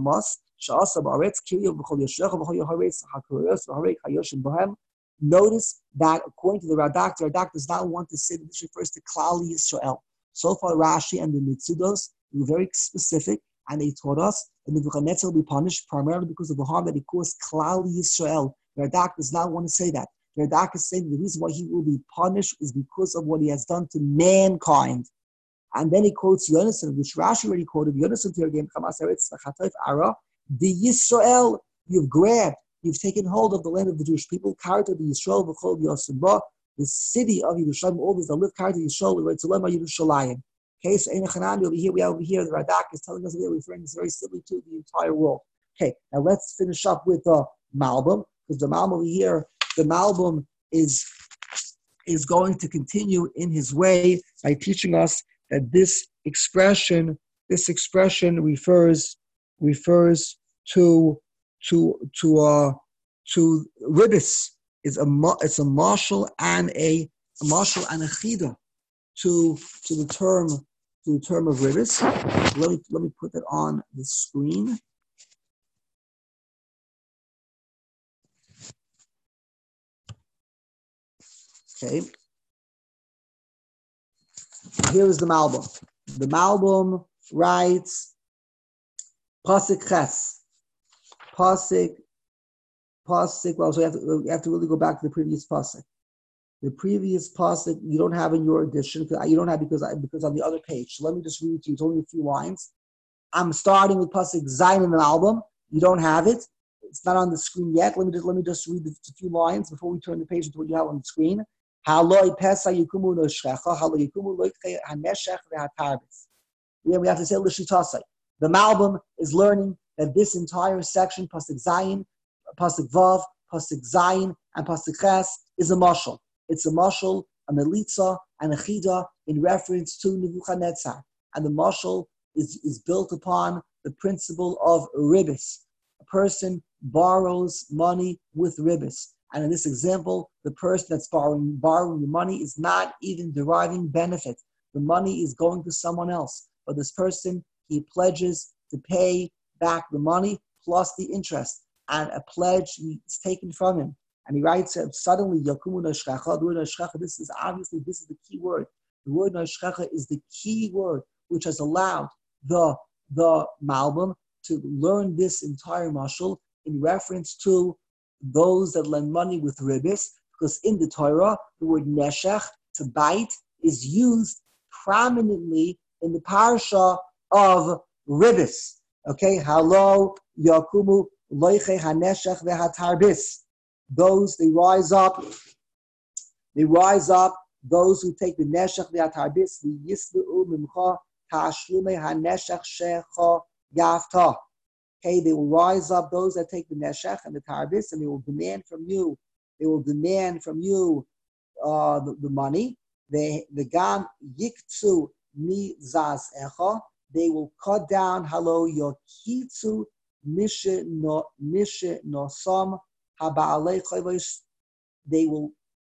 Notice that according to the Radak does not want to say that this refers to Klal Yisrael. So far, Rashi and the Mitzudos were very specific, and they taught us that Nebuchadnezzar will be punished primarily because of the harm that he caused Klal Yisrael. The Radak does not want to say that. The Radak is saying the reason why he will be punished is because of what he has done to mankind. And then he quotes Yonasan, which Rashi already quoted. Yonasan to your game, the Yisrael, you've grabbed, you've taken hold of the land of the Jewish people, Karta the Yisrael, V'chol Yosubah, the city of Yerushalayim, all those that live Karta Yisrael, Yerushalayim, Yerushalayim. Okay, so Ein Hanani over here, the Radak is telling us that we're referring this very simply to the entire world. Okay, now let's finish up with the Malbim, because the Malbim over here, the Malbim is going to continue in his way by teaching us that this expression refers to ribis. It's a marshal and a chida to the term of ribis. Let me put that on the screen. Okay. Here is the Malbim. The Malbim writes Pasik Ches. Pasik. Well, so we have to really go back to the previous pasuk. The previous pasuk you don't have in your edition. You don't have because on the other page. So let me just read it to you. It's only a few lines. I'm starting with pasuk Zayin in the Malbim. You don't have it. It's not on the screen yet. Let me just read a few lines before we turn the page to what you have on the screen. We have to say Lishitasai. The Malbim is learning that this entire section, pasuk Zayin, pasuk Vav, pasuk Zayin, and pasuk Ches, is a mashal. It's a mashal, a melitza, and a chida in reference to Nebuchadnezzar. And the mashal is built upon the principle of ribis. A person borrows money with ribis. And in this example, the person that's borrowing the money is not even deriving benefit. The money is going to someone else. But this person, he pledges to pay back the money plus the interest. And a pledge is taken from him. And he writes, suddenly, Yakumu Noshchecha, the word Noshchecha, this is the key word. The word Noshchecha is the key word which has allowed the Malbim to learn this entire mashal in reference to those that lend money with ribis, because in the Torah, the word neshech, to bite, is used prominently in the parasha of ribis. Okay, halo yakumu loiche haneshech vehatarbis. Those they rise up. Those who take the neshech vehatarbis, the yislu mimcha tashlume haneshech shecha yafta. Okay, they will rise up, those that take the neshech and the tarbis, and they will demand from you. The money. The gam yiktsu mi zaz echa. They will cut down halo yokitsu mishe nosam habaalei chayvos. They will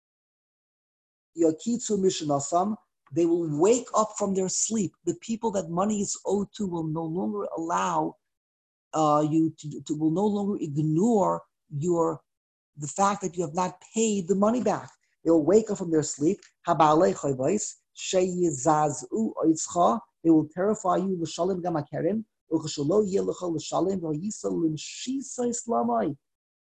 yokitsu mishe nosam. They will wake up from their sleep. The people that money is owed to will no longer allow you will no longer ignore the fact that you have not paid the money back. They will wake up from their sleep. They They will terrify you. L'shalim gamakerim. Uchashalo yelecha l'shalim v'yisa l'mshisa islamai.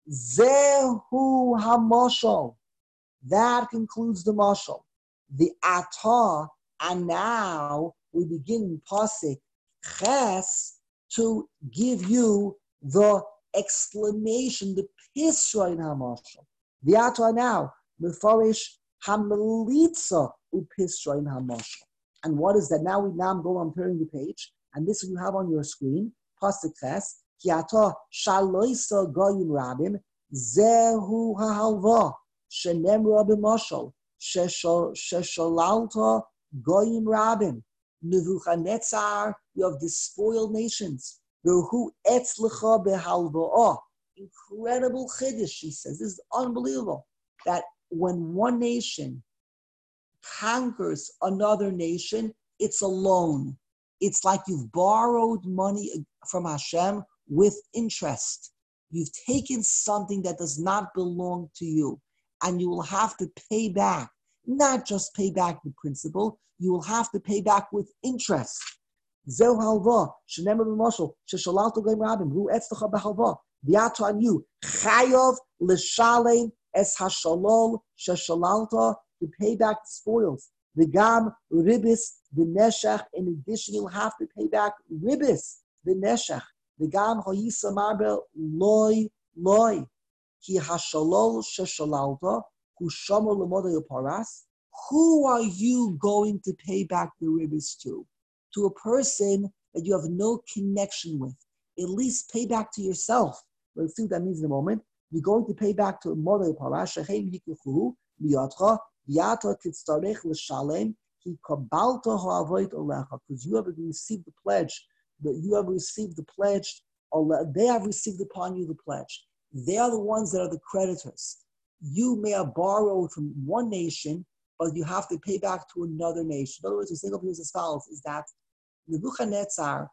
Zehu hamashal. That concludes the mashal. The atah, and now we begin pasuk ches to give you the explanation, the pisra in hamashal. The atah now, mefarish hamelitza upisra in hamashal. And what is that? Now I'm turning the page, and this you have on your screen. Pasuk ches ki atah shaloisa goyim rabim zehu hahalva shenemra b'mashal sheshalalta goyim rabim. Nebuchadnezzar, you have despoiled nations. Vehu etzlecha behalva'ah. Incredible chiddush, she says. This is unbelievable. That when one nation conquers another nation, it's a loan. It's like you've borrowed money from Hashem with interest. You've taken something that does not belong to you, and you will have to pay back. Not just pay back the principal, you will have to pay back with interest. Zeu halva, shenemar b'mashal, sheshalalto goyim rabim, hu etzlecha behalva, v'yato an you, chayav l'shalem es hashalol sheshalalta, to pay back the spoils. V'gam ribis v'neshach, in addition you'll have to pay back ribis v'neshach. V'gam hoyisa marbe loy, ki hashalol sheshalalta, hu shomer l'moda yoparas. Who are you going to pay back the ribis to? To a person that you have no connection with. At least pay back to yourself. Let's see what that means in a moment. You're going to pay back to Modei Parash, Shechem Hikuchu, Liyatcha, Yata Titzarech L'Shalem, Ki Kabalta Ha'avoit Olecha, because you have received the pledge, they have received upon you the pledge. They are the ones that are the creditors. You may have borrowed from one nation, but you have to pay back to another nation. In other words, the single view as follows, is that Nebuchadnezzar,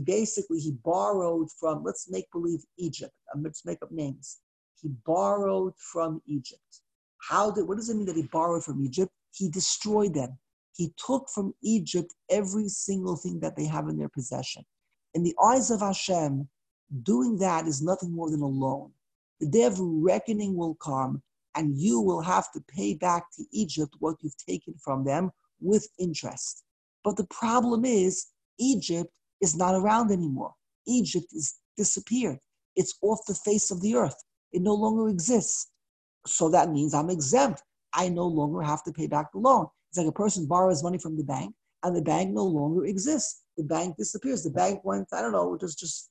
he borrowed from, let's make believe Egypt. Let's make up names. He borrowed from Egypt. What does it mean that he borrowed from Egypt? He destroyed them. He took from Egypt every single thing that they have in their possession. In the eyes of Hashem, doing that is nothing more than a loan. The day of reckoning will come, and you will have to pay back to Egypt what you've taken from them with interest. But the problem is, Egypt is not around anymore. Egypt is disappeared. It's off the face of the earth. It no longer exists. So that means I'm exempt. I no longer have to pay back the loan. It's like a person borrows money from the bank, and the bank no longer exists. The bank disappears. The bank went, I don't know,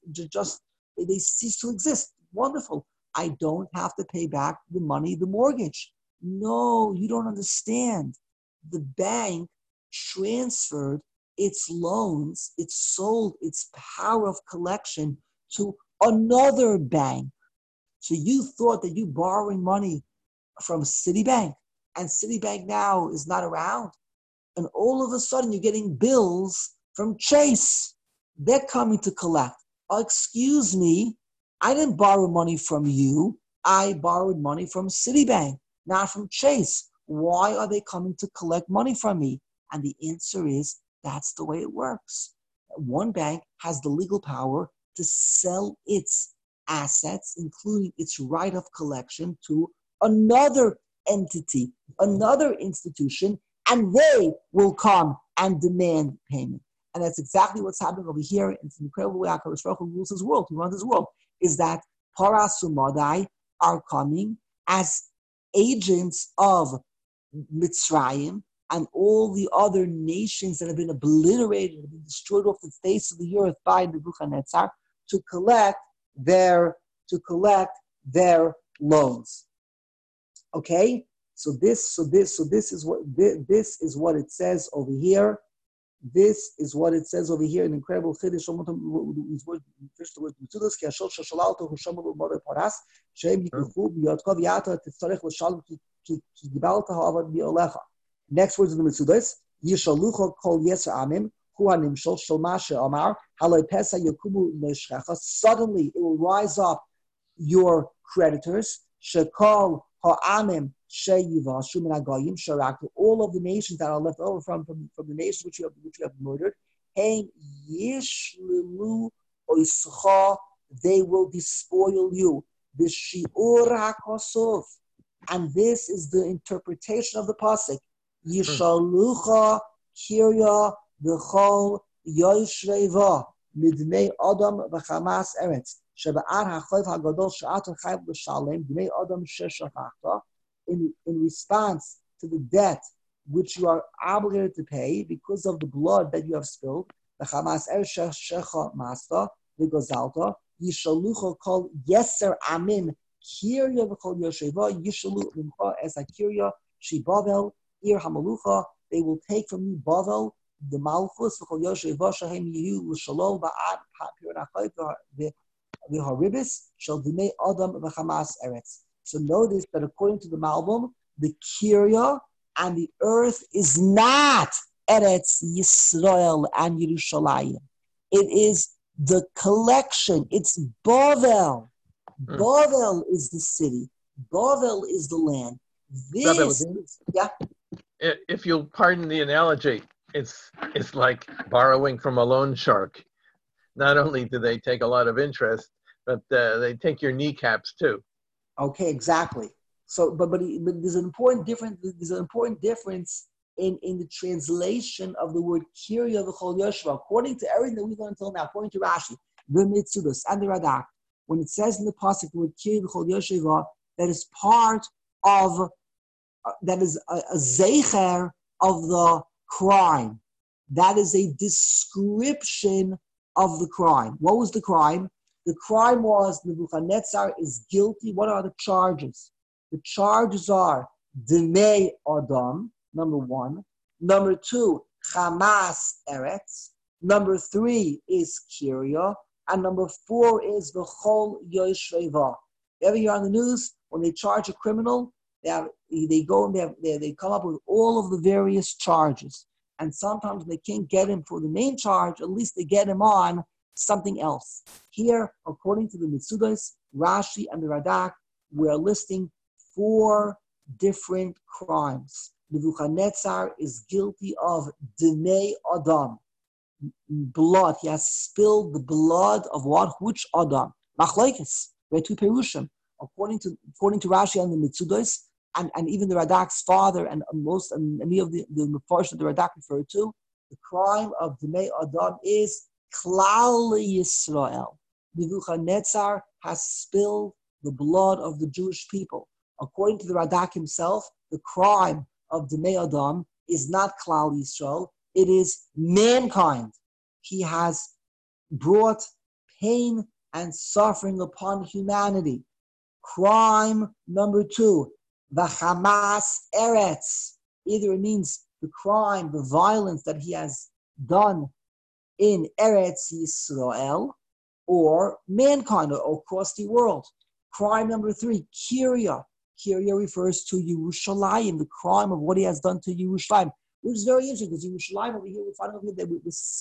they cease to exist. Wonderful. I don't have to pay back the money, the mortgage. No, you don't understand. The bank transferred its loans, it sold its power of collection to another bank. So you thought that you borrowing money from Citibank, and Citibank now is not around. And all of a sudden you're getting bills from Chase. They're coming to collect. Oh, excuse me, I didn't borrow money from you. I borrowed money from Citibank, not from Chase. Why are they coming to collect money from me? And the answer is, that's the way it works. One bank has the legal power to sell its assets, including its right of collection, to another entity, another institution, and they will come and demand payment. And that's exactly what's happening over here. It's an incredible way HaKadosh Baruch Hu rules his world. He runs his world. Is that Paras Umadai are coming as agents of Mitzrayim and all the other nations that have been obliterated, have been destroyed off the face of the earth by Nebuchadnezzar, to collect their loans. Okay, so this is what it says over here. This is what it says over here in incredible chiddush. Next words in the Mitzudas. Yishalucha kol yeser amim hu hanimshol shalma she'amar haloi pesa yakumu neshchecha. Suddenly it will rise up your creditors. Shekol ha'amim she'yivashu min hagayim sharaktu. All of the nations that are left over from the nations which you have murdered. Hein yishlimu oischa, they will despoil you. The shiur hakosov, and this is the interpretation of the pasuk. Yishalucha kirya v'chol yoshveva midmei adam v'chamas eretz sheba'ar hachayv hagadol she'ater chayv l'shalem midmei adam sheshachachta. In response to the debt which you are obligated to pay because of the blood that you have spilled, v'chamas eretz shecha masta v'gozalta yishalucha kol yeser amin kirya v'chol yoshveva yishalu mincha es hakirya shibavel ir hamalucha. They will take from you Bavel, the Malchus, v'chol yoshveva shehem yehu l'shalom ba'ad ha'pirnachayv v'haribis shel dimei adam v'chamas eretz. So notice that according to the Malbim, the Kirya and the earth is not Eretz Yisrael and Yerushalayim. It is the collection. It's Bavel. Bavel is the city. Bavel is the land. This is, yeah. If you'll pardon the analogy, it's like borrowing from a loan shark. Not only do they take a lot of interest, but they take your kneecaps too. Okay, exactly. So, but there's an important difference. There's an important difference in the translation of the word Kirya v'chol Yoshva. According to everything that we've learned until now, according to Rashi, the Mitzudas, and the Radak, when it says in the pasuk the word Kirya v'chol Yoshva, that is part of that is a zeicher of the crime. That is a description of the crime. What was the crime? The crime was Nebuchadnezzar is guilty. What are the charges? The charges are Dimei Adam, number one. Number two, Chamas Eretz. Number three is Kirya. And number four is V'chol Yoshveva. Ever hear on the news, when they charge a criminal, they go and they come up with all of the various charges. And sometimes they can't get him for the main charge, at least they get him on something else. Here, according to the Mitzudas, Rashi, and the Radak, we are listing 4 different crimes. Nebuchadnezzar is guilty of Dimei Adam, blood. He has spilled the blood of what? Which Adam? Machlokes. We have 2 perushim. According to Rashi and the Mitzudas, and even the Radak's father, and many of the Mefarshim that the Radak referred to, the crime of Dimei Adam is Klal Yisrael. Nebuchadnezzar has spilled the blood of the Jewish people. According to the Radak himself, the crime of Dimei Adam is not Klal Yisrael, it is mankind. He has brought pain and suffering upon humanity. Crime number 2, the Hamas Eretz. Either it means the crime, the violence that he has done in Eretz Yisrael, or mankind, or across the world. Crime number 3, Kirya. Kirya refers to Yerushalayim, the crime of what he has done to Yerushalayim, which is very interesting because Yerushalayim over here, we're finding over here that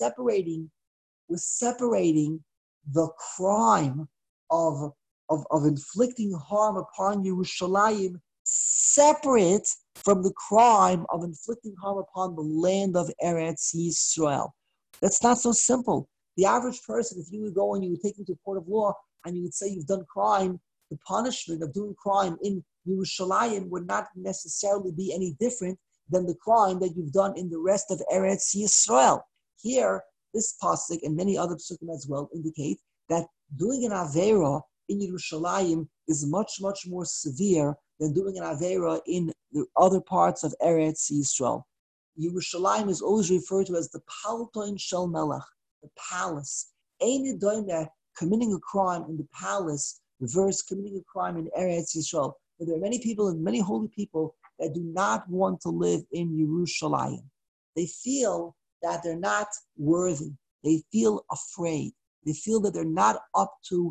we're separating the crime of inflicting harm upon Yerushalayim separate from the crime of inflicting harm upon the land of Eretz Yisrael. That's not so simple. The average person, if you would go and you would take him to a court of law and you would say you've done crime, the punishment of doing crime in Yerushalayim would not necessarily be any different than the crime that you've done in the rest of Eretz Yisrael. Here, this pasuk and many other pasukim as well indicate that doing an Aveira in Yerushalayim is much, much more severe than doing an Aveira in the other parts of Eretz Yisrael. Yerushalayim is always referred to as the Paltoin Shel Melech, the palace. Ein doimeh, committing a crime in the palace versus committing a crime in Eretz Yisrael. But there are many people and many holy people that do not want to live in Yerushalayim. They feel that they're not worthy. They feel afraid. They feel that they're not up to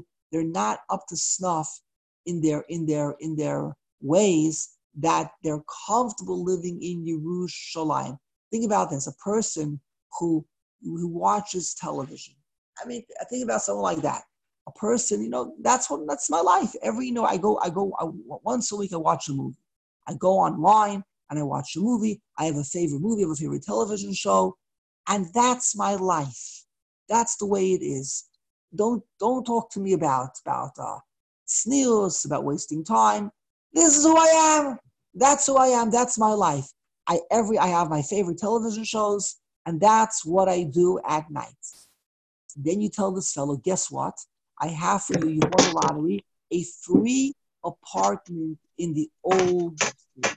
snuff in their ways, that they're comfortable living in Yerushalayim. Think about this: a person who watches television. I mean, I think about someone like that. A person, that's my life. I go once a week. I watch a movie. I go online and I watch a movie. I have a favorite movie. I have a favorite television show, And that's my life. That's the way it is. Don't talk to me about sneers, about wasting time. This is who I am. That's who I am. That's my life. I have my favorite television shows, and that's what I do at night. Then you tell this fellow, guess what? I have for you, you won the lottery, a free apartment in the old city.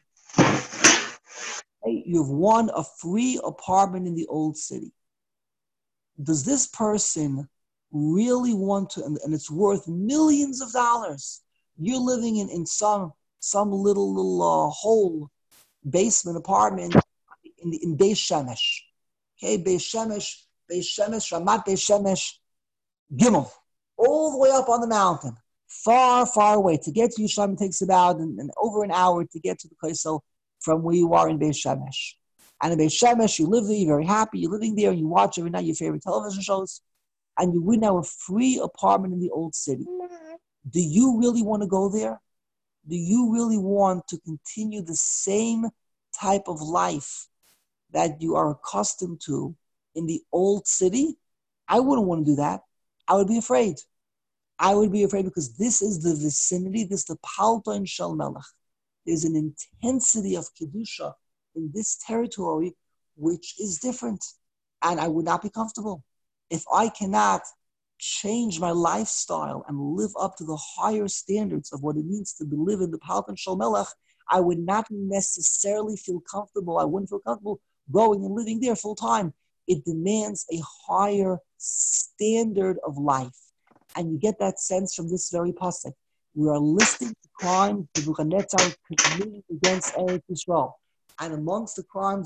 Hey, you've won a free apartment in the old city. Does this person really want to, and it's worth millions of dollars? You're living in some little hole basement apartment in Beis Shemesh. Okay, Beis Shemesh, Ramat Beis Shemesh, Gimel, all the way up on the mountain, far, far away. To get to Yerushalayim takes about over an hour to get to the Kaisel from where you are in Beis Shemesh. And in Beis Shemesh, you live there, you're very happy, you're living there, and you watch every night your favorite television shows, and you win now a free apartment in the old city. Do you really want to go there? Do you really want to continue the same type of life that you are accustomed to in the old city? I wouldn't want to do that. I would be afraid. I would be afraid because this is the vicinity, this is the Palton Shel Melech. There's an intensity of Kedusha in this territory which is different. And I would not be comfortable. If I cannot change my lifestyle and live up to the higher standards of what it means to live in the Palton Shel Melech, I would not necessarily feel comfortable. I wouldn't feel comfortable going and living there full time. It demands a higher standard of life. And you get that sense from this very pasuk. We are listing the crimes that Nebuchadnezzar committed against Eretz Yisrael. And amongst the crimes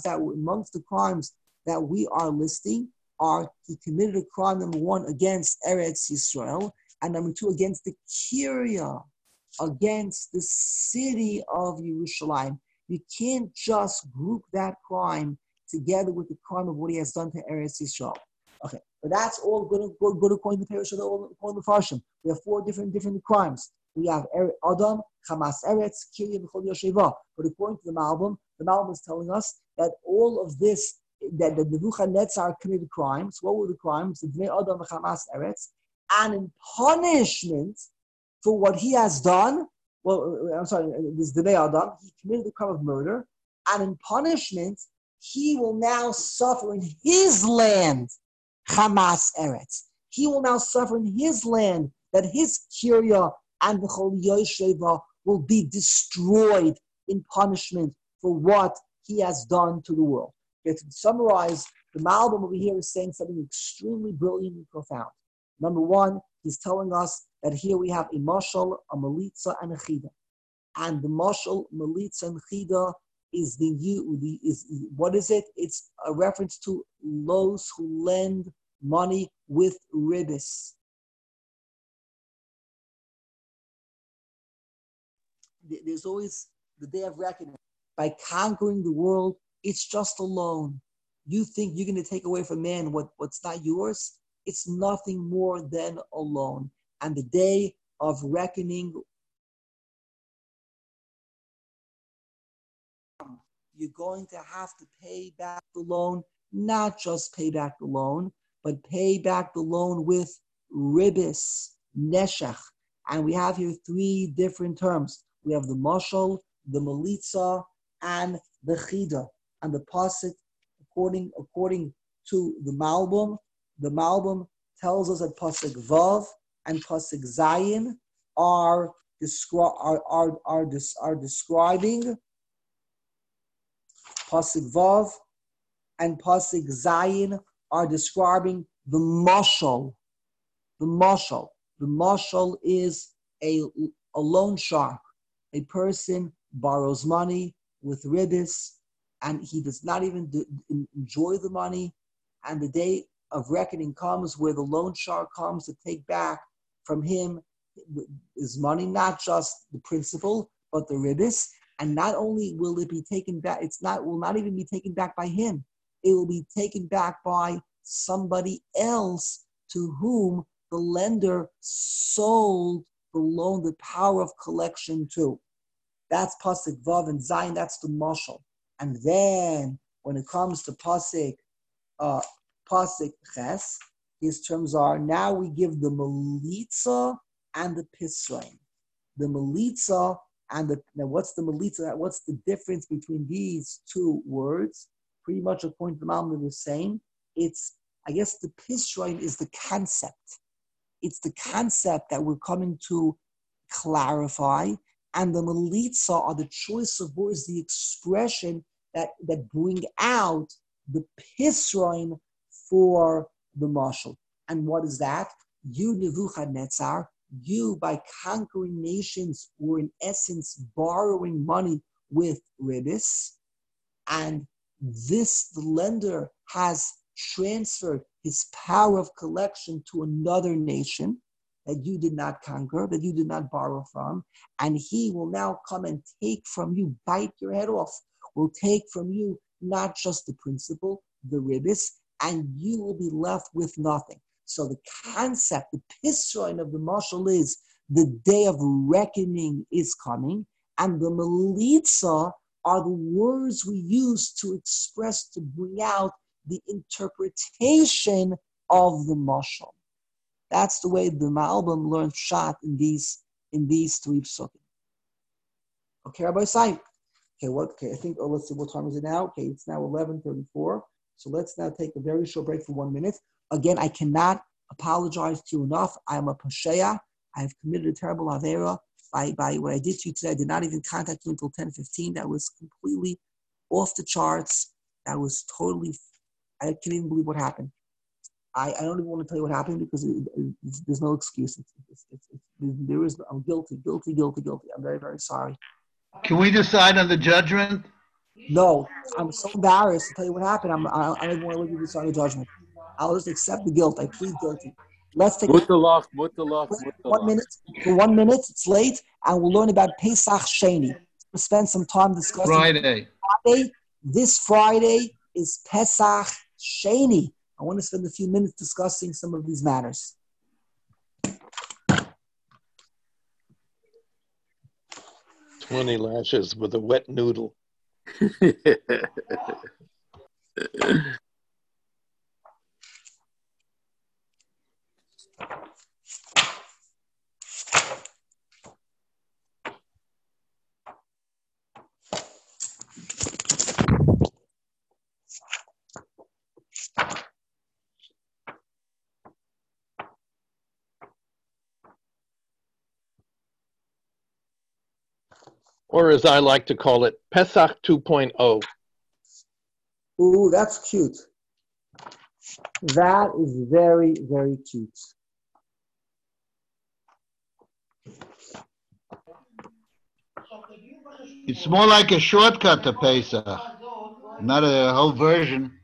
that we are listing are he committed a crime, number one, against Eretz Yisrael, and number two, against the Kiryah, against the city of Yerushalayim. You can't just group that crime together with the crime of what he has done to Eretz Yisrael. Okay, but that's all good according to Perush, according to Farshim. We have four different crimes. We have Adam, Hamas Eretz, Kiryah, B'chol Yosheva. But according to the Malbim is telling us that all of this, that the Nebuchadnezzar committed crimes. What were the crimes? The Bnei Adam, Hamas Eretz. And in punishment for what he has done, this Bnei Adam, he committed the crime of murder. And in punishment, he will now suffer in his land, Hamas Eretz. He will now suffer in his land that his Kiryah and the B'chol Yosheva will be destroyed in punishment for what he has done to the world. Okay, to summarize, the Malbim over here is saying something extremely brilliant and profound. Number one, he's telling us that here we have a mashal, a melitza, and a chida. And the mashal, melitza, and chida is what is it? It's a reference to those who lend money with ribis. There's always the day of reckoning. By conquering the world, it's just a loan. You think you're going to take away from man what's not yours? It's nothing more than a loan. And the day of reckoning, you're going to have to pay back the loan, not just pay back the loan, but pay back the loan with ribis, neshech. And we have here three different terms. We have the mashal, the melitza, and the chida. And the pasuk, according to the Malbim tells us that pasuk vav and pasuk zayin are describing pasuk vav and pasuk zayin are describing the mashal. The mashal is a loan shark. A person borrows money with ribis, and he does not even enjoy the money. And the day of reckoning comes where the loan shark comes to take back from him his money, not just the principal, but the ribis. And not only will it be taken back, will not even be taken back by him. It will be taken back by somebody else to whom the lender sold the loan, the power of collection to. That's pasuk vav and zayin. That's the mashal. And then when it comes to pasuk Pasik Ches. His terms are, now we give the Melitza and the Pisrain. The Melitza and now what's the Melitza? What's the difference between these two words? Pretty much according to the Malbim, they're the same. It's, I guess the Pisrain is the concept. It's the concept that we're coming to clarify. And the Melitza are the choice of words, the expression that bring out the Pisrain for the mashal. And what is that? You, Nebuchadnezzar, you, by conquering nations, were in essence borrowing money with ribis, and this, the lender, has transferred his power of collection to another nation that you did not conquer, that you did not borrow from, and he will now come and take from you, bite your head off, will take from you not just the principal, the ribis, and you will be left with nothing. So the concept, the pisroin of the mashal is the day of reckoning is coming, and the melitza are the words we use to express, to bring out the interpretation of the mashal. That's the way the Malbim learned Pshat in these three psukim. Okay, Rabbi Sai. Okay, I think, let's see, what time is it now? Okay, it's now 11:34. So let's now take a very short break for 1 minute. Again, I cannot apologize to you enough. I am a Pasheya. I have committed a terrible avera by what I did to you today. I did not even contact you until 10:15. That was completely off the charts. That was totally, I can't even believe what happened. I don't even want to tell you what happened because there's no excuse. I'm guilty. I'm very, very sorry. Can we decide on the judgment? No, I'm so embarrassed to tell you what happened. I don't even want to let you decide the judgment. I'll just accept the guilt. I plead guilty. Let's take 1 minute. For 1 minute, it's late, and we'll learn about Pesach Sheni. We'll spend some time discussing Friday. This Friday is Pesach Sheni. I want to spend a few minutes discussing some of these matters. 20 lashes with a wet noodle. Or as I like to call it, Pesach 2.0. Ooh, that's cute. That is very, very cute. It's more like a shortcut to Pesach, not a whole version.